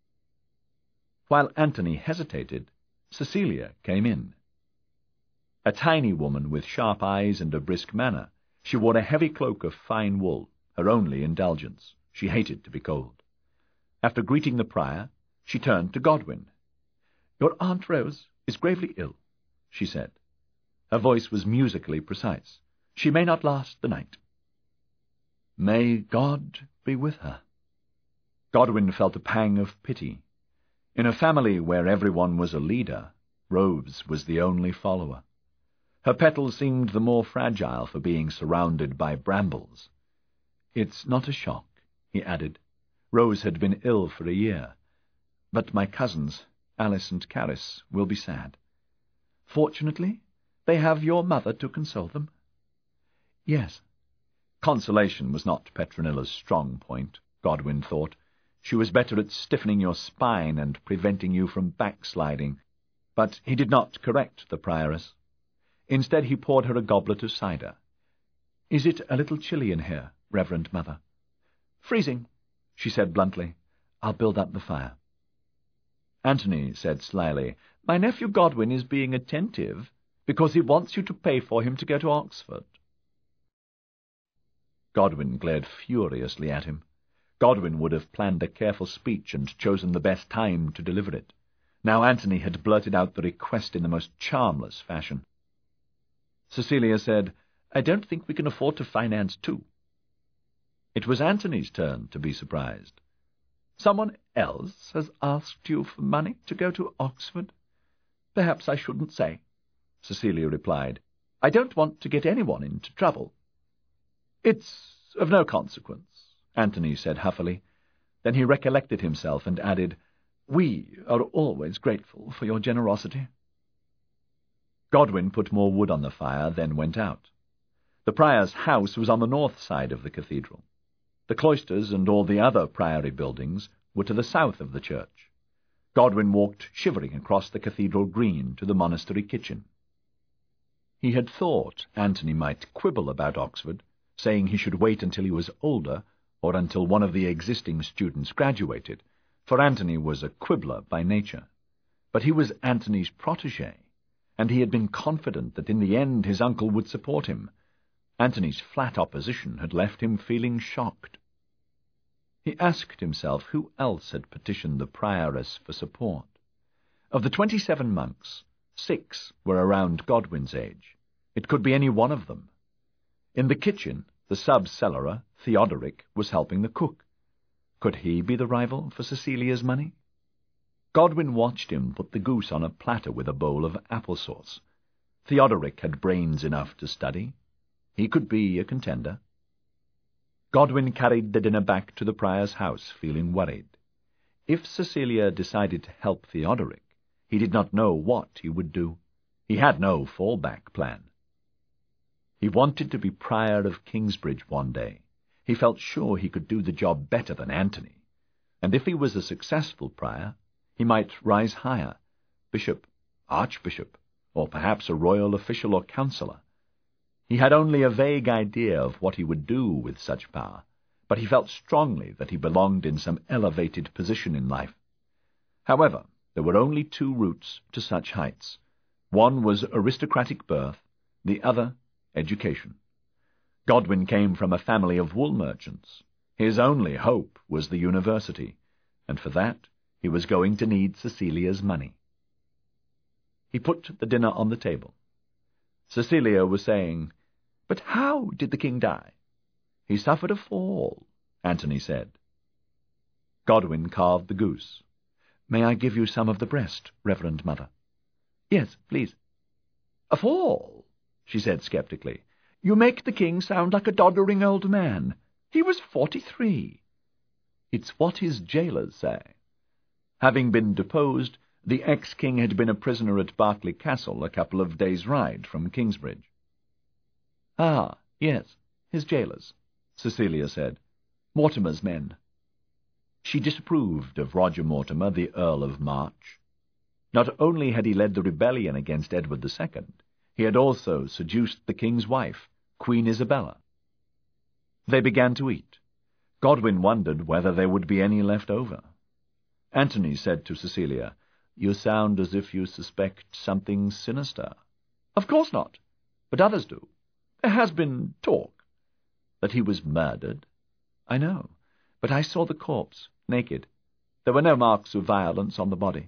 While Antony hesitated, Cecilia came in. A tiny woman with sharp eyes and a brisk manner, she wore a heavy cloak of fine wool, her only indulgence. She hated to be cold. After greeting the prior, she turned to Godwin. "Your Aunt Rose is gravely ill," she said. Her voice was musically precise. "She may not last the night." "May God be with her." Godwin felt a pang of pity. In a family where everyone was a leader, Rose was the only follower. Her petals seemed the more fragile for being surrounded by brambles. "It's not a shock," he added. "Rose had been ill for a year. But my cousins, Alice and Caris, will be sad. Fortunately, they have your mother to console them." "Yes." Consolation was not Petronilla's strong point, Godwin thought. She was better at stiffening your spine and preventing you from backsliding. But he did not correct the prioress. Instead he poured her a goblet of cider. "Is it a little chilly in here, Reverend Mother?" "Freezing," she said bluntly. "I'll build up the fire." Antony said slyly, "My nephew Godwin is being attentive because he wants you to pay for him to go to Oxford." Godwin glared furiously at him. Godwin would have planned a careful speech and chosen the best time to deliver it. Now Antony had blurted out the request in the most charmless fashion. Cecilia said, "I don't think we can afford to finance two." It was Antony's turn to be surprised. Someone else has asked you for money to go to Oxford? Perhaps I shouldn't say, Cecilia replied. I don't want to get anyone into trouble. It's of no consequence, Antony said huffily. Then he recollected himself and added, We are always grateful for your generosity. Godwin put more wood on the fire, then went out. The prior's house was on the north side of the cathedral. The cloisters and all the other priory buildings were to the south of the church. Godwin walked shivering across the cathedral green to the monastery kitchen. He had thought Antony might quibble about Oxford, saying he should wait until he was older or until one of the existing students graduated, for Antony was a quibbler by nature. But he was Antony's protégé, and he had been confident that in the end his uncle would support him. Antony's flat opposition had left him feeling shocked. He asked himself who else had petitioned the prioress for support. Of the twenty-seven monks, six were around Godwin's age. It could be any one of them. In the kitchen, the sub-cellarer, Theodoric, was helping the cook. Could he be the rival for Cecilia's money? Godwin watched him put the goose on a platter with a bowl of applesauce. Theodoric had brains enough to study. He could be a contender. Godwin carried the dinner back to the prior's house, feeling worried. If Cecilia decided to help Theodoric, he did not know what he would do. He had no fallback plan. He wanted to be prior of Kingsbridge one day. He felt sure he could do the job better than Antony. And if he was a successful prior, he might rise higher, bishop, archbishop, or perhaps a royal official or councillor. He had only a vague idea of what he would do with such power, but he felt strongly that he belonged in some elevated position in life. However, there were only two routes to such heights. One was aristocratic birth, the other education. Godwin came from a family of wool merchants. His only hope was the university, and for that he was going to need Cecilia's money. He put the dinner on the table. Cecilia was saying, But how did the king die? He suffered a fall, Antony said. Godwin carved the goose. May I give you some of the breast, Reverend Mother? Yes, please. A fall, she said sceptically. You make the king sound like a doddering old man. He was forty-three. It's what his jailers say. Having been deposed, the ex-king had been a prisoner at Berkeley Castle, a couple of days' ride from Kingsbridge. Ah, yes, his jailers, Cecilia said. Mortimer's men. She disapproved of Roger Mortimer, the Earl of March. Not only had he led the rebellion against Edward the Second, he had also seduced the king's wife, Queen Isabella. They began to eat. Godwin wondered whether there would be any left over. Antony said to Cecilia, You sound as if you suspect something sinister. Of course not, but others do. There has been talk. That he was murdered? I know, but I saw the corpse, naked. There were no marks of violence on the body.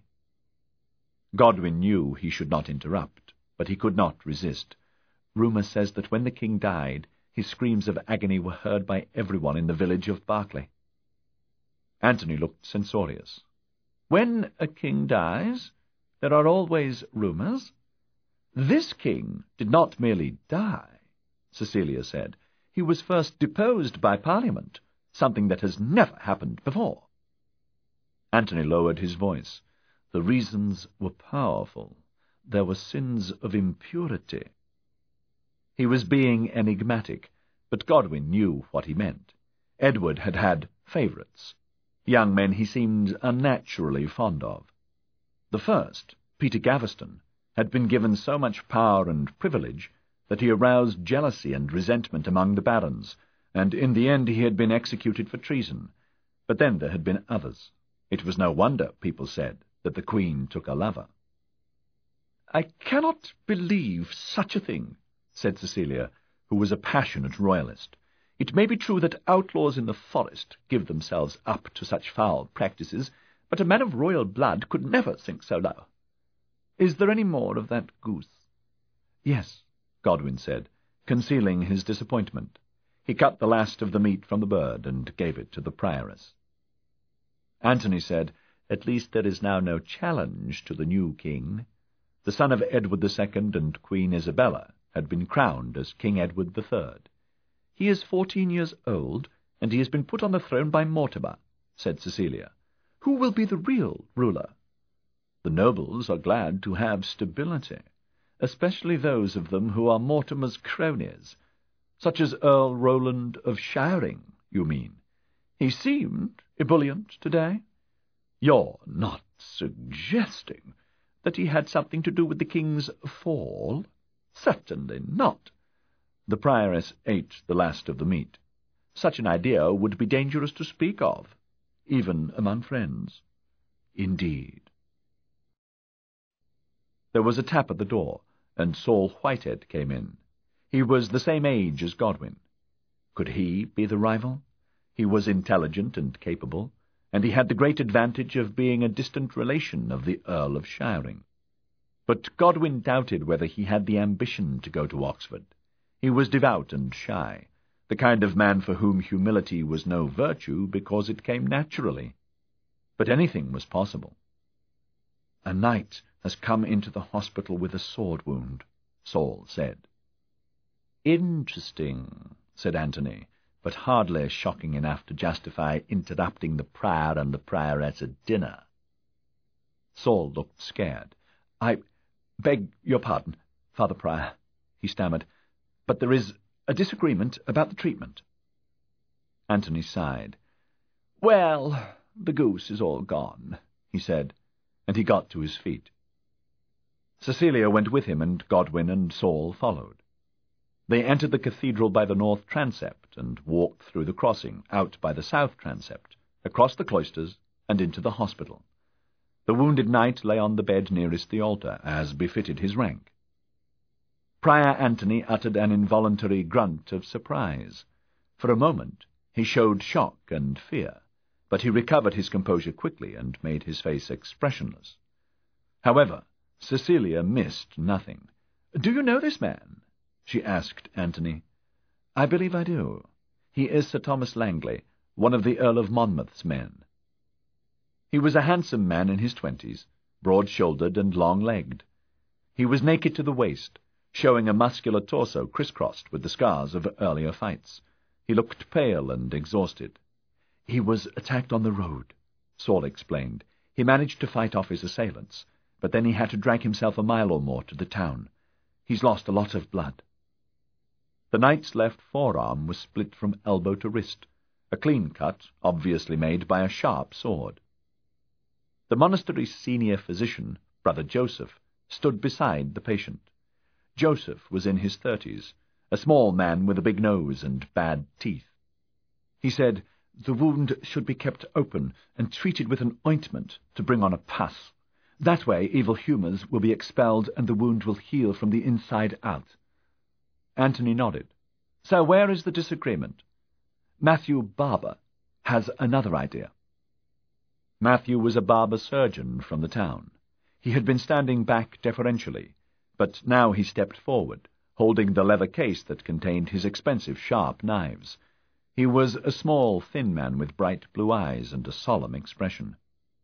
Godwin knew he should not interrupt, but he could not resist. Rumour says that when the king died, his screams of agony were heard by everyone in the village of Berkeley. Antony looked censorious. When a king dies, there are always rumours. This king did not merely die, Cecilia said. He was first deposed by Parliament, something that has never happened before. Antony lowered his voice. The reasons were powerful. There were sins of impurity. He was being enigmatic, but Godwin knew what he meant. Edward had had favourites, young men he seemed unnaturally fond of. The first, Peter Gaveston, had been given so much power and privilege that he aroused jealousy and resentment among the barons, and in the end he had been executed for treason. But then there had been others. It was no wonder, people said, that the Queen took a lover. I cannot believe such a thing, said Cecilia, who was a passionate royalist. It may be true that outlaws in the forest give themselves up to such foul practices, but a man of royal blood could never sink so low. Is there any more of that goose? Yes, Godwin said, concealing his disappointment. He cut the last of the meat from the bird and gave it to the prioress. Antony said, "At least there is now no challenge to the new king." The son of Edward the Second and Queen Isabella had been crowned as King Edward the Third. "He is fourteen years old, and he has been put on the throne by Mortimer," said Cecilia. "Who will be the real ruler?" "The nobles are glad to have stability, especially those of them who are Mortimer's cronies, such as Earl Roland of Shiring, you mean. He seemed ebullient today." "You're not suggesting that he had something to do with the king's fall?" "Certainly not." The prioress ate the last of the meat. "Such an idea would be dangerous to speak of, even among friends." "Indeed." There was a tap at the door, and Saul Whitehead came in. He was the same age as Godwin. Could he be the rival? He was intelligent and capable, and he had the great advantage of being a distant relation of the Earl of Shiring. But Godwin doubted whether he had the ambition to go to Oxford. He was devout and shy, the kind of man for whom humility was no virtue because it came naturally. But anything was possible. "A knight has come into the hospital with a sword wound," Saul said. "Interesting," said Antony, but hardly shocking enough to justify interrupting the prior and the prioress at dinner. Saul looked scared. "I beg your pardon, Father Prior," he stammered, "but there is a disagreement about the treatment." Antony sighed. "Well, the goose is all gone," he said, and he got to his feet. Cecilia went with him, and Godwin and Saul followed. They entered the cathedral by the north transept and walked through the crossing, out by the south transept, across the cloisters, and into the hospital. The wounded knight lay on the bed nearest the altar, as befitted his rank. Prior Antony uttered an involuntary grunt of surprise. For a moment he showed shock and fear, but he recovered his composure quickly and made his face expressionless. However, Cecilia missed nothing. "Do you know this man?" she asked Antony. "I believe I do. He is Sir Thomas Langley, one of the Earl of Monmouth's men." He was a handsome man in his twenties, broad-shouldered and long-legged. He was naked to the waist, showing a muscular torso crisscrossed with the scars of earlier fights. He looked pale and exhausted. "He was attacked on the road," Saul explained. "He managed to fight off his assailants, but then he had to drag himself a mile or more to the town. He's lost a lot of blood." The knight's left forearm was split from elbow to wrist, a clean cut, obviously made by a sharp sword. The monastery's senior physician, Brother Joseph, stood beside the patient. Joseph was in his thirties, a small man with a big nose and bad teeth. He said, "The wound should be kept open and treated with an ointment to bring on a pus. That way evil humours will be expelled and the wound will heal from the inside out." Antony nodded. "So where is the disagreement?" "Matthew Barber has another idea." Matthew was a barber-surgeon from the town. He had been standing back deferentially, but now he stepped forward, holding the leather case that contained his expensive sharp knives. He was a small, thin man with bright blue eyes and a solemn expression.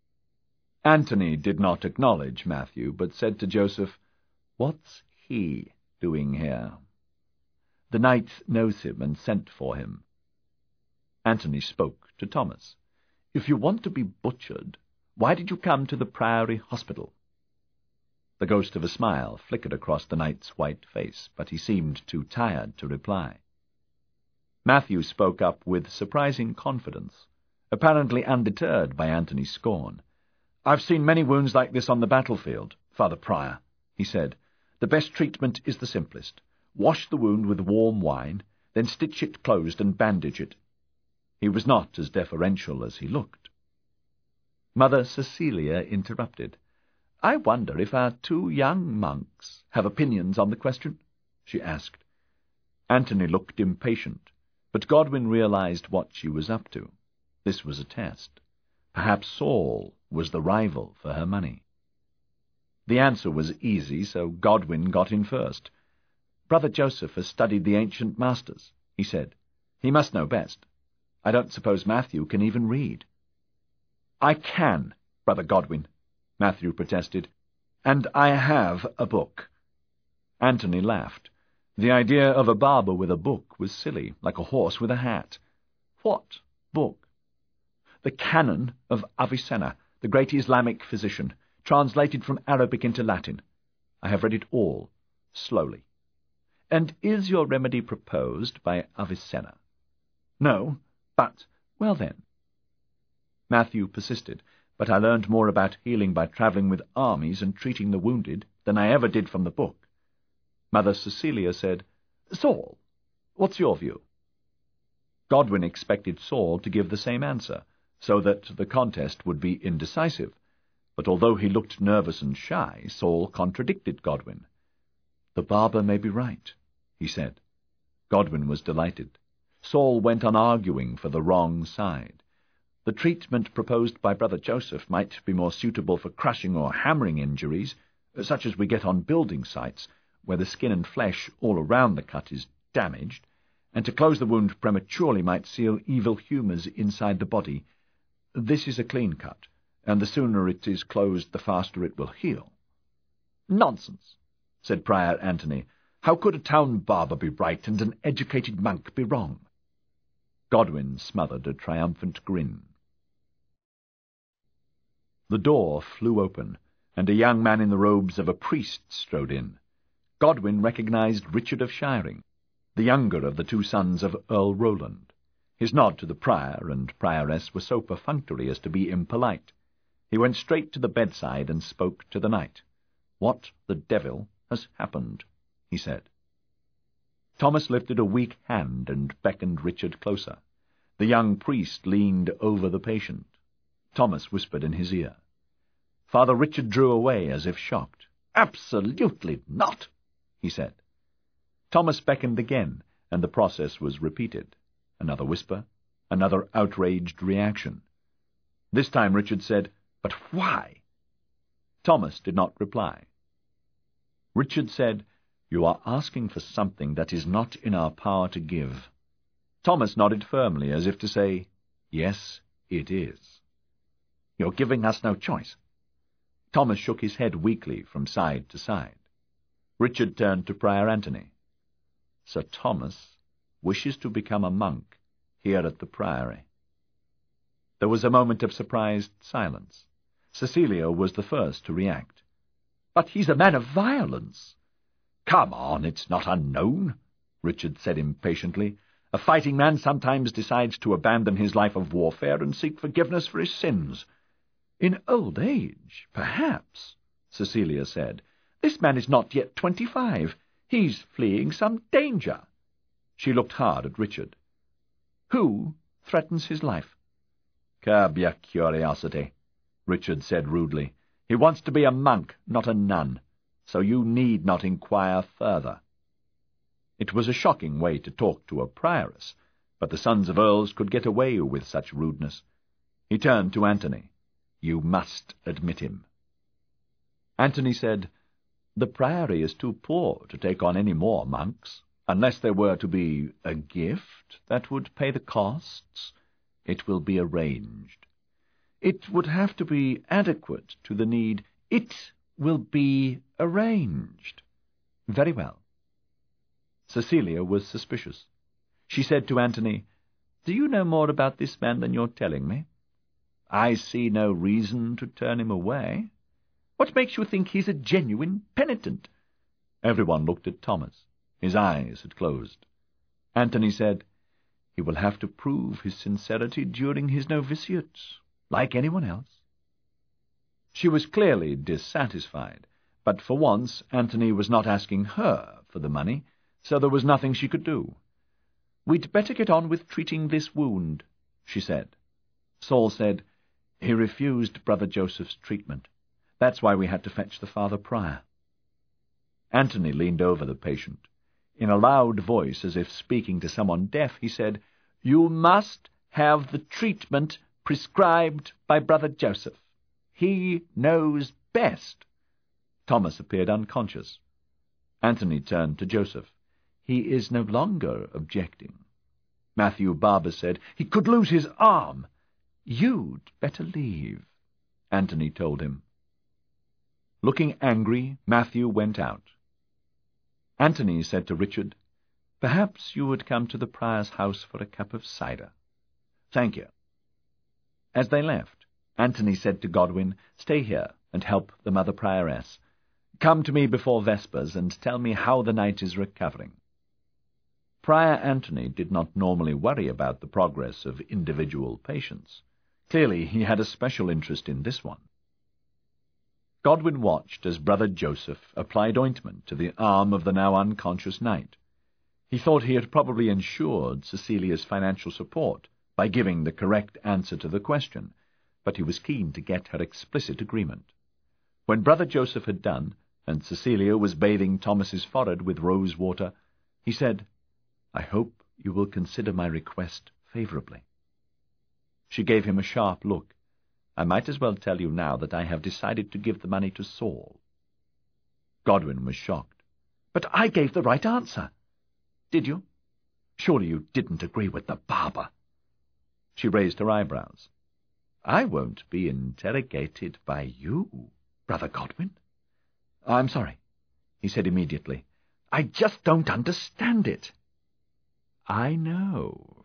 Antony did not acknowledge Matthew, but said to Joseph, "What's he doing here?" "The knight knows him and sent for him." Antony spoke to Thomas. "If you want to be butchered, why did you come to the Priory Hospital?" The ghost of a smile flickered across the knight's white face, but he seemed too tired to reply. Matthew spoke up with surprising confidence, apparently undeterred by Antony's scorn. "I've seen many wounds like this on the battlefield, Father Prior," he said. "The best treatment is the simplest. Wash the wound with warm wine, then stitch it closed and bandage it." He was not as deferential as he looked. Mother Cecilia interrupted. "I wonder if our two young monks have opinions on the question?" she asked. Antony looked impatient, but Godwin realized what she was up to. This was a test. Perhaps Saul was the rival for her money. The answer was easy, so Godwin got in first. "Brother Joseph has studied the ancient masters," he said. "He must know best. I don't suppose Matthew can even read." "I can, Brother Godwin," Matthew protested, "and I have a book." Anthony laughed. The idea of a barber with a book was silly, like a horse with a hat. "What book?" "The Canon of Avicenna, the great Islamic physician, translated from Arabic into Latin. I have read it all, slowly." "And is your remedy proposed by Avicenna?" "No, but—" "Well, then." Matthew persisted, but I learned more about healing by travelling with armies and treating the wounded than I ever did from the book. Mother Cecilia said, "Saul, what's your view?" Godwin expected Saul to give the same answer, so that the contest would be indecisive, but although he looked nervous and shy, Saul contradicted Godwin. "The barber may be right," he said. Godwin was delighted. Saul went on arguing for the wrong side. The treatment proposed by Brother Joseph might be more suitable for crushing or hammering injuries, such as we get on building sites, where the skin and flesh all around the cut is damaged, and to close the wound prematurely might seal evil humours inside the body. This is a clean cut, and the sooner it is closed the faster it will heal." "Nonsense," said Prior Anthony. "How could a town barber be right and an educated monk be wrong?" Godwin smothered a triumphant grin. The door flew open, and a young man in the robes of a priest strode in. Godwin recognized Richard of Shiring, the younger of the two sons of Earl Roland. His nod to the prior and prioress was so perfunctory as to be impolite. He went straight to the bedside and spoke to the knight. "What the devil has happened?" he said. Thomas lifted a weak hand and beckoned Richard closer. The young priest leaned over the patient. Thomas whispered in his ear. Father Richard drew away as if shocked. "Absolutely not," he said. Thomas beckoned again, and the process was repeated. Another whisper, another outraged reaction. This time Richard said, "But why?" Thomas did not reply. Richard said, "You are asking for something that is not in our power to give." Thomas nodded firmly, as if to say, "Yes, it is." "You're giving us no choice." Thomas shook his head weakly from side to side. Richard turned to Prior Anthony. "Sir Thomas wishes to become a monk here at the Priory." There was a moment of surprised silence. Cecilia was the first to react. "But he's a man of violence." "Come on, it's not unknown," Richard said impatiently. "A fighting man sometimes decides to abandon his life of warfare and seek forgiveness for his sins." "In old age, perhaps," Cecilia said. "This man is not yet twenty-five. He's fleeing some danger." She looked hard at Richard. "Who threatens his life?" "Curb your curiosity," Richard said rudely. "He wants to be a monk, not a nun, so you need not inquire further." It was a shocking way to talk to a prioress, but the sons of earls could get away with such rudeness. He turned to Anthony. "You must admit him." Anthony said, "The Priory is too poor to take on any more monks. Unless there were to be a gift that would pay the costs, it will be arranged. It would have to be adequate to the need. It will be arranged." "Very well." Cecilia was suspicious. She said to Anthony, "Do you know more about this man than you're telling me?" "I see no reason to turn him away." "What makes you think he's a genuine penitent?" Everyone looked at Thomas. His eyes had closed. Anthony said, "He will have to prove his sincerity during his novitiate, like anyone else." She was clearly dissatisfied, but for once Anthony was not asking her for the money, so there was nothing she could do. "We'd better get on with treating this wound," she said. Saul said, "He refused Brother Joseph's treatment. That's why we had to fetch the Father Prior." Anthony leaned over the patient. In a loud voice, as if speaking to someone deaf, he said, "You must have the treatment prescribed by Brother Joseph. He knows best." Thomas appeared unconscious. Anthony turned to Joseph. "He is no longer objecting." Matthew Barber said, "He could lose his arm." "You'd better leave," Antony told him. Looking angry, Matthew went out. Antony said to Richard, "Perhaps you would come to the prior's house for a cup of cider." "Thank you." As they left, Antony said to Godwin, "Stay here and help the Mother Prioress. Come to me before Vespers and tell me how the knight is recovering." Prior Antony did not normally worry about the progress of individual patients. Clearly he had a special interest in this one. Godwin watched as Brother Joseph applied ointment to the arm of the now unconscious knight. He thought he had probably ensured Cecilia's financial support by giving the correct answer to the question, but he was keen to get her explicit agreement. When Brother Joseph had done, and Cecilia was bathing Thomas's forehead with rose water, he said, "I hope you will consider my request favourably." She gave him a sharp look. "I might as well tell you now that I have decided to give the money to Saul." Godwin was shocked. "But I gave the right answer." "Did you? Surely you didn't agree with the barber." She raised her eyebrows. "I won't be interrogated by you, Brother Godwin." "I'm sorry," he said immediately. "I just don't understand it." "I know."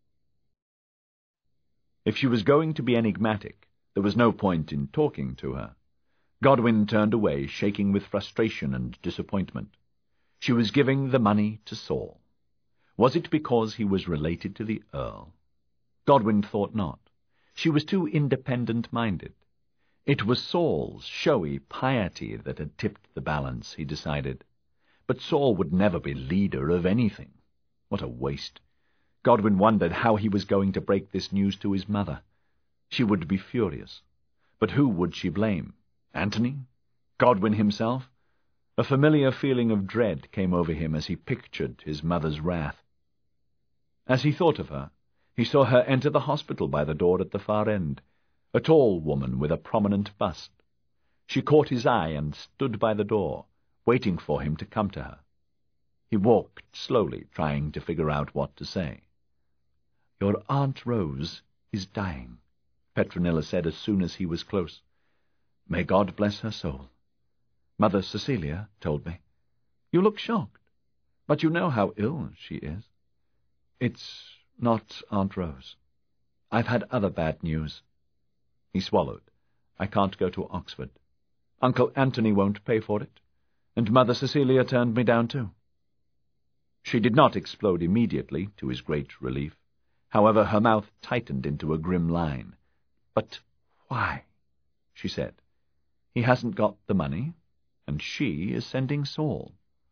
If she was going to be enigmatic, there was no point in talking to her. Godwin turned away, shaking with frustration and disappointment. She was giving the money to Saul. Was it because he was related to the Earl? Godwin thought not. She was too independent-minded. It was Saul's showy piety that had tipped the balance, he decided. But Saul would never be leader of anything. What a waste! Godwin wondered how he was going to break this news to his mother. She would be furious. But who would she blame? Antony? Godwin himself? A familiar feeling of dread came over him as he pictured his mother's wrath. As he thought of her, he saw her enter the hospital by the door at the far end, a tall woman with a prominent bust. She caught his eye and stood by the door, waiting for him to come to her. He walked slowly, trying to figure out what to say. "Your Aunt Rose is dying," Petronilla said as soon as he was close. "May God bless her soul. Mother Cecilia told me. You look shocked, but you know how ill she is." "It's not Aunt Rose. I've had other bad news." He swallowed. "I can't go to Oxford. Uncle Antony won't pay for it, and Mother Cecilia turned me down too." She did not explode immediately, to his great relief. However, her mouth tightened into a grim line. "But why?" she said. "He hasn't got the money, and she is sending Saul."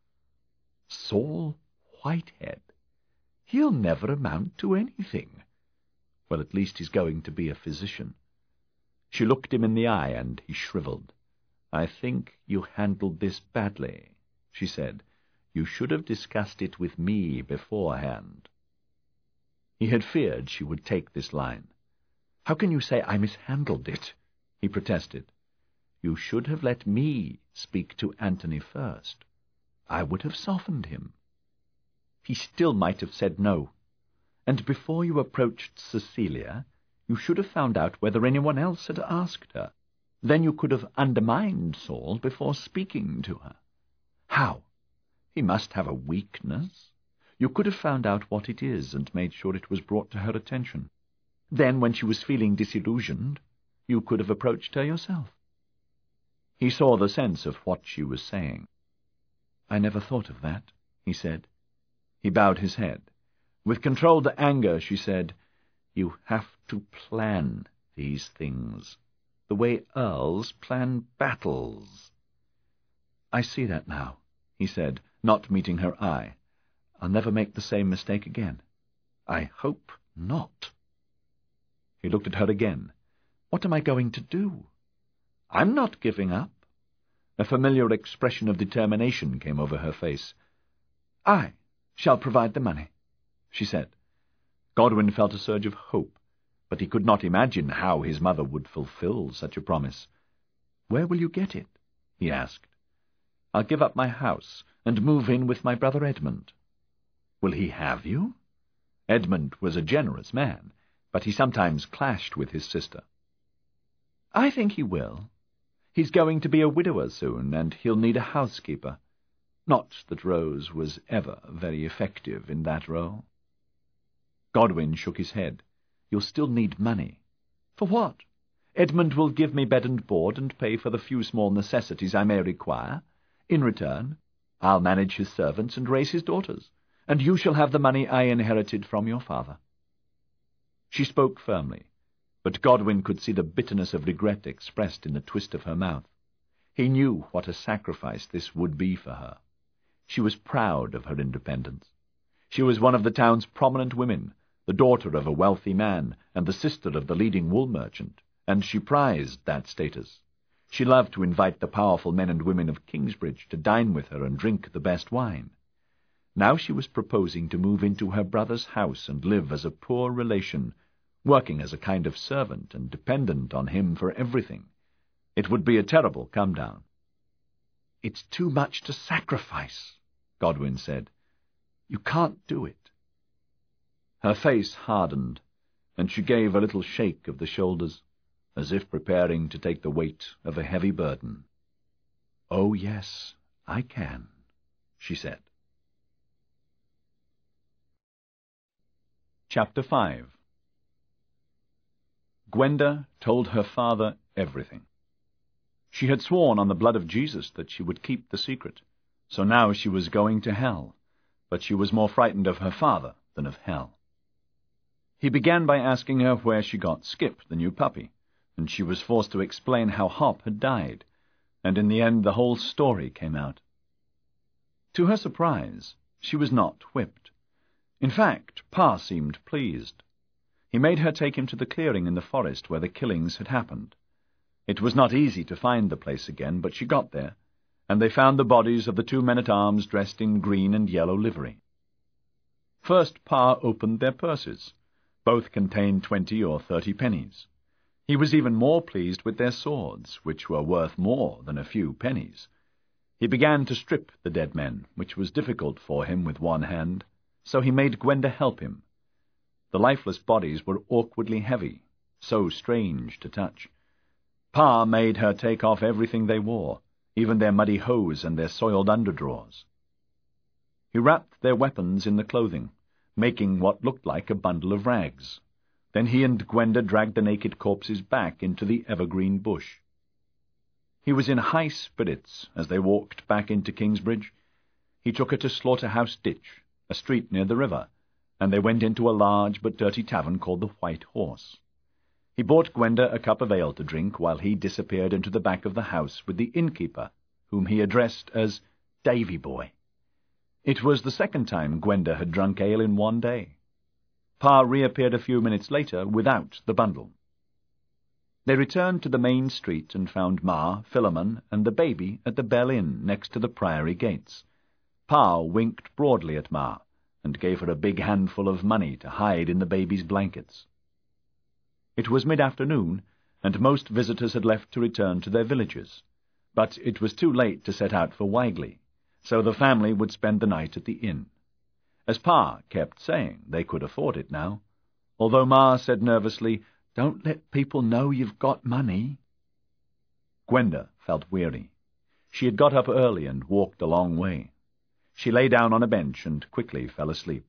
"Saul Whitehead? He'll never amount to anything." "Well, at least he's going to be a physician." She looked him in the eye, and he shriveled. "I think you handled this badly," she said. "You should have discussed it with me beforehand." He had feared she would take this line. "How can you say I mishandled it?" he protested. "You should have let me speak to Antony first. I would have softened him. He still might have said no. And before you approached Cecilia, you should have found out whether anyone else had asked her. Then you could have undermined Saul before speaking to her." "How? He must have a weakness. You could have found out what it is and made sure it was brought to her attention. Then, when she was feeling disillusioned, you could have approached her yourself." He saw the sense of what she was saying. "I never thought of that," he said. He bowed his head. With controlled anger, she said, "You have to plan these things, the way earls plan battles." "I see that now," he said, not meeting her eye. "I'll never make the same mistake again." "I hope not." He looked at her again. "What am I going to do?" "I'm not giving up." A familiar expression of determination came over her face. "I shall provide the money," she said. Godwin felt a surge of hope, but he could not imagine how his mother would fulfill such a promise. "Where will you get it?" he asked. "I'll give up my house and move in with my brother Edmund." "Will he have you?" Edmund was a generous man, but he sometimes clashed with his sister. "I think he will. He's going to be a widower soon, and he'll need a housekeeper. Not that Rose was ever very effective in that role." Godwin shook his head. "You'll still need money." "For what? Edmund will give me bed and board and pay for the few small necessities I may require. In return, I'll manage his servants and raise his daughters, and you shall have the money I inherited from your father." She spoke firmly, but Godwin could see the bitterness of regret expressed in the twist of her mouth. He knew what a sacrifice this would be for her. She was proud of her independence. She was one of the town's prominent women, the daughter of a wealthy man and the sister of the leading wool merchant, and she prized that status. She loved to invite the powerful men and women of Kingsbridge to dine with her and drink the best wine. Now she was proposing to move into her brother's house and live as a poor relation, working as a kind of servant and dependent on him for everything. It would be a terrible come-down. "It's too much to sacrifice," Godwin said. "You can't do it." Her face hardened, and she gave a little shake of the shoulders, as if preparing to take the weight of a heavy burden. "Oh, yes, I can," she said. Chapter five. Gwenda told her father everything. She had sworn on the blood of Jesus that she would keep the secret, so now she was going to hell, but she was more frightened of her father than of hell. He began by asking her where she got Skip, the new puppy, and she was forced to explain how Hop had died, and in the end the whole story came out. To her surprise, she was not whipped. In fact, Pa seemed pleased. He made her take him to the clearing in the forest where the killings had happened. It was not easy to find the place again, but she got there, and they found the bodies of the two men-at-arms dressed in green and yellow livery. First Pa opened their purses. Both contained twenty or thirty pennies. He was even more pleased with their swords, which were worth more than a few pennies. He began to strip the dead men, which was difficult for him with one hand, so he made Gwenda help him. The lifeless bodies were awkwardly heavy, so strange to touch. Pa made her take off everything they wore, even their muddy hose and their soiled underdrawers. He wrapped their weapons in the clothing, making what looked like a bundle of rags. Then he and Gwenda dragged the naked corpses back into the evergreen bush. He was in high spirits as they walked back into Kingsbridge. He took her to Slaughterhouse Ditch, a street near the river, and they went into a large but dirty tavern called the White Horse. He bought Gwenda a cup of ale to drink while he disappeared into the back of the house with the innkeeper, whom he addressed as Davy Boy. It was the second time Gwenda had drunk ale in one day. Pa reappeared a few minutes later without the bundle. They returned to the main street and found Ma, Philemon, and the baby at the Bell Inn next to the Priory gates. Pa winked broadly at Ma and gave her a big handful of money to hide in the baby's blankets. It was mid-afternoon, and most visitors had left to return to their villages, but it was too late to set out for Wigley, so the family would spend the night at the inn. As Pa kept saying, they could afford it now, although Ma said nervously, "Don't let people know you've got money." Gwenda felt weary. She had got up early and walked a long way. She lay down on a bench and quickly fell asleep.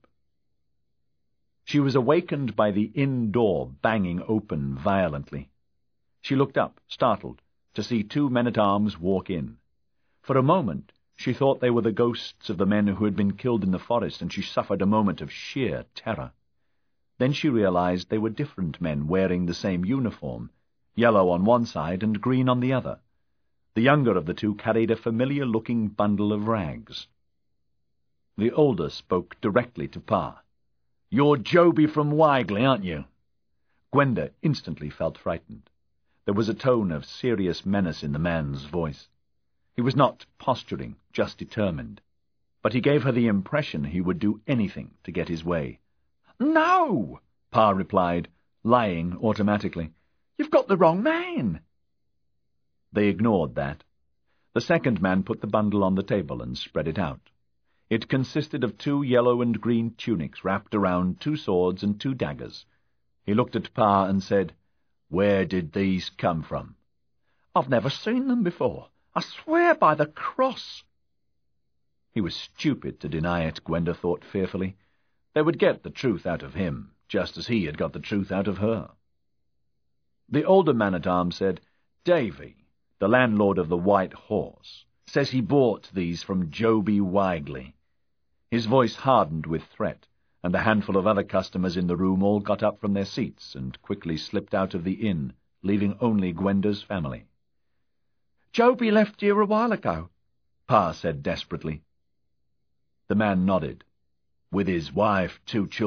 She was awakened by the inn door banging open violently. She looked up, startled, to see two men-at-arms walk in. For a moment she thought they were the ghosts of the men who had been killed in the forest, and she suffered a moment of sheer terror. Then she realized they were different men wearing the same uniform, yellow on one side and green on the other. The younger of the two carried a familiar-looking bundle of rags. The older spoke directly to Pa. "You're Joby from Wigley, aren't you?" Gwenda instantly felt frightened. There was a tone of serious menace in the man's voice. He was not posturing, just determined, but he gave her the impression he would do anything to get his way. "No," Pa replied, lying automatically. "You've got the wrong man." They ignored that. The second man put the bundle on the table and spread it out. It consisted of two yellow and green tunics wrapped around two swords and two daggers. He looked at Pa and said, "Where did these come from?" "I've never seen them before. I swear by the cross." He was stupid to deny it, Gwenda thought fearfully. They would get the truth out of him, just as he had got the truth out of her. The older man-at-arms said, "Davy, the landlord of the White Horse, says he bought these from Joby Wigley." His voice hardened with threat, and the handful of other customers in the room all got up from their seats and quickly slipped out of the inn, leaving only Gwenda's family. "Joby left here a while ago," Pa said desperately. The man nodded. "With his wife, two children,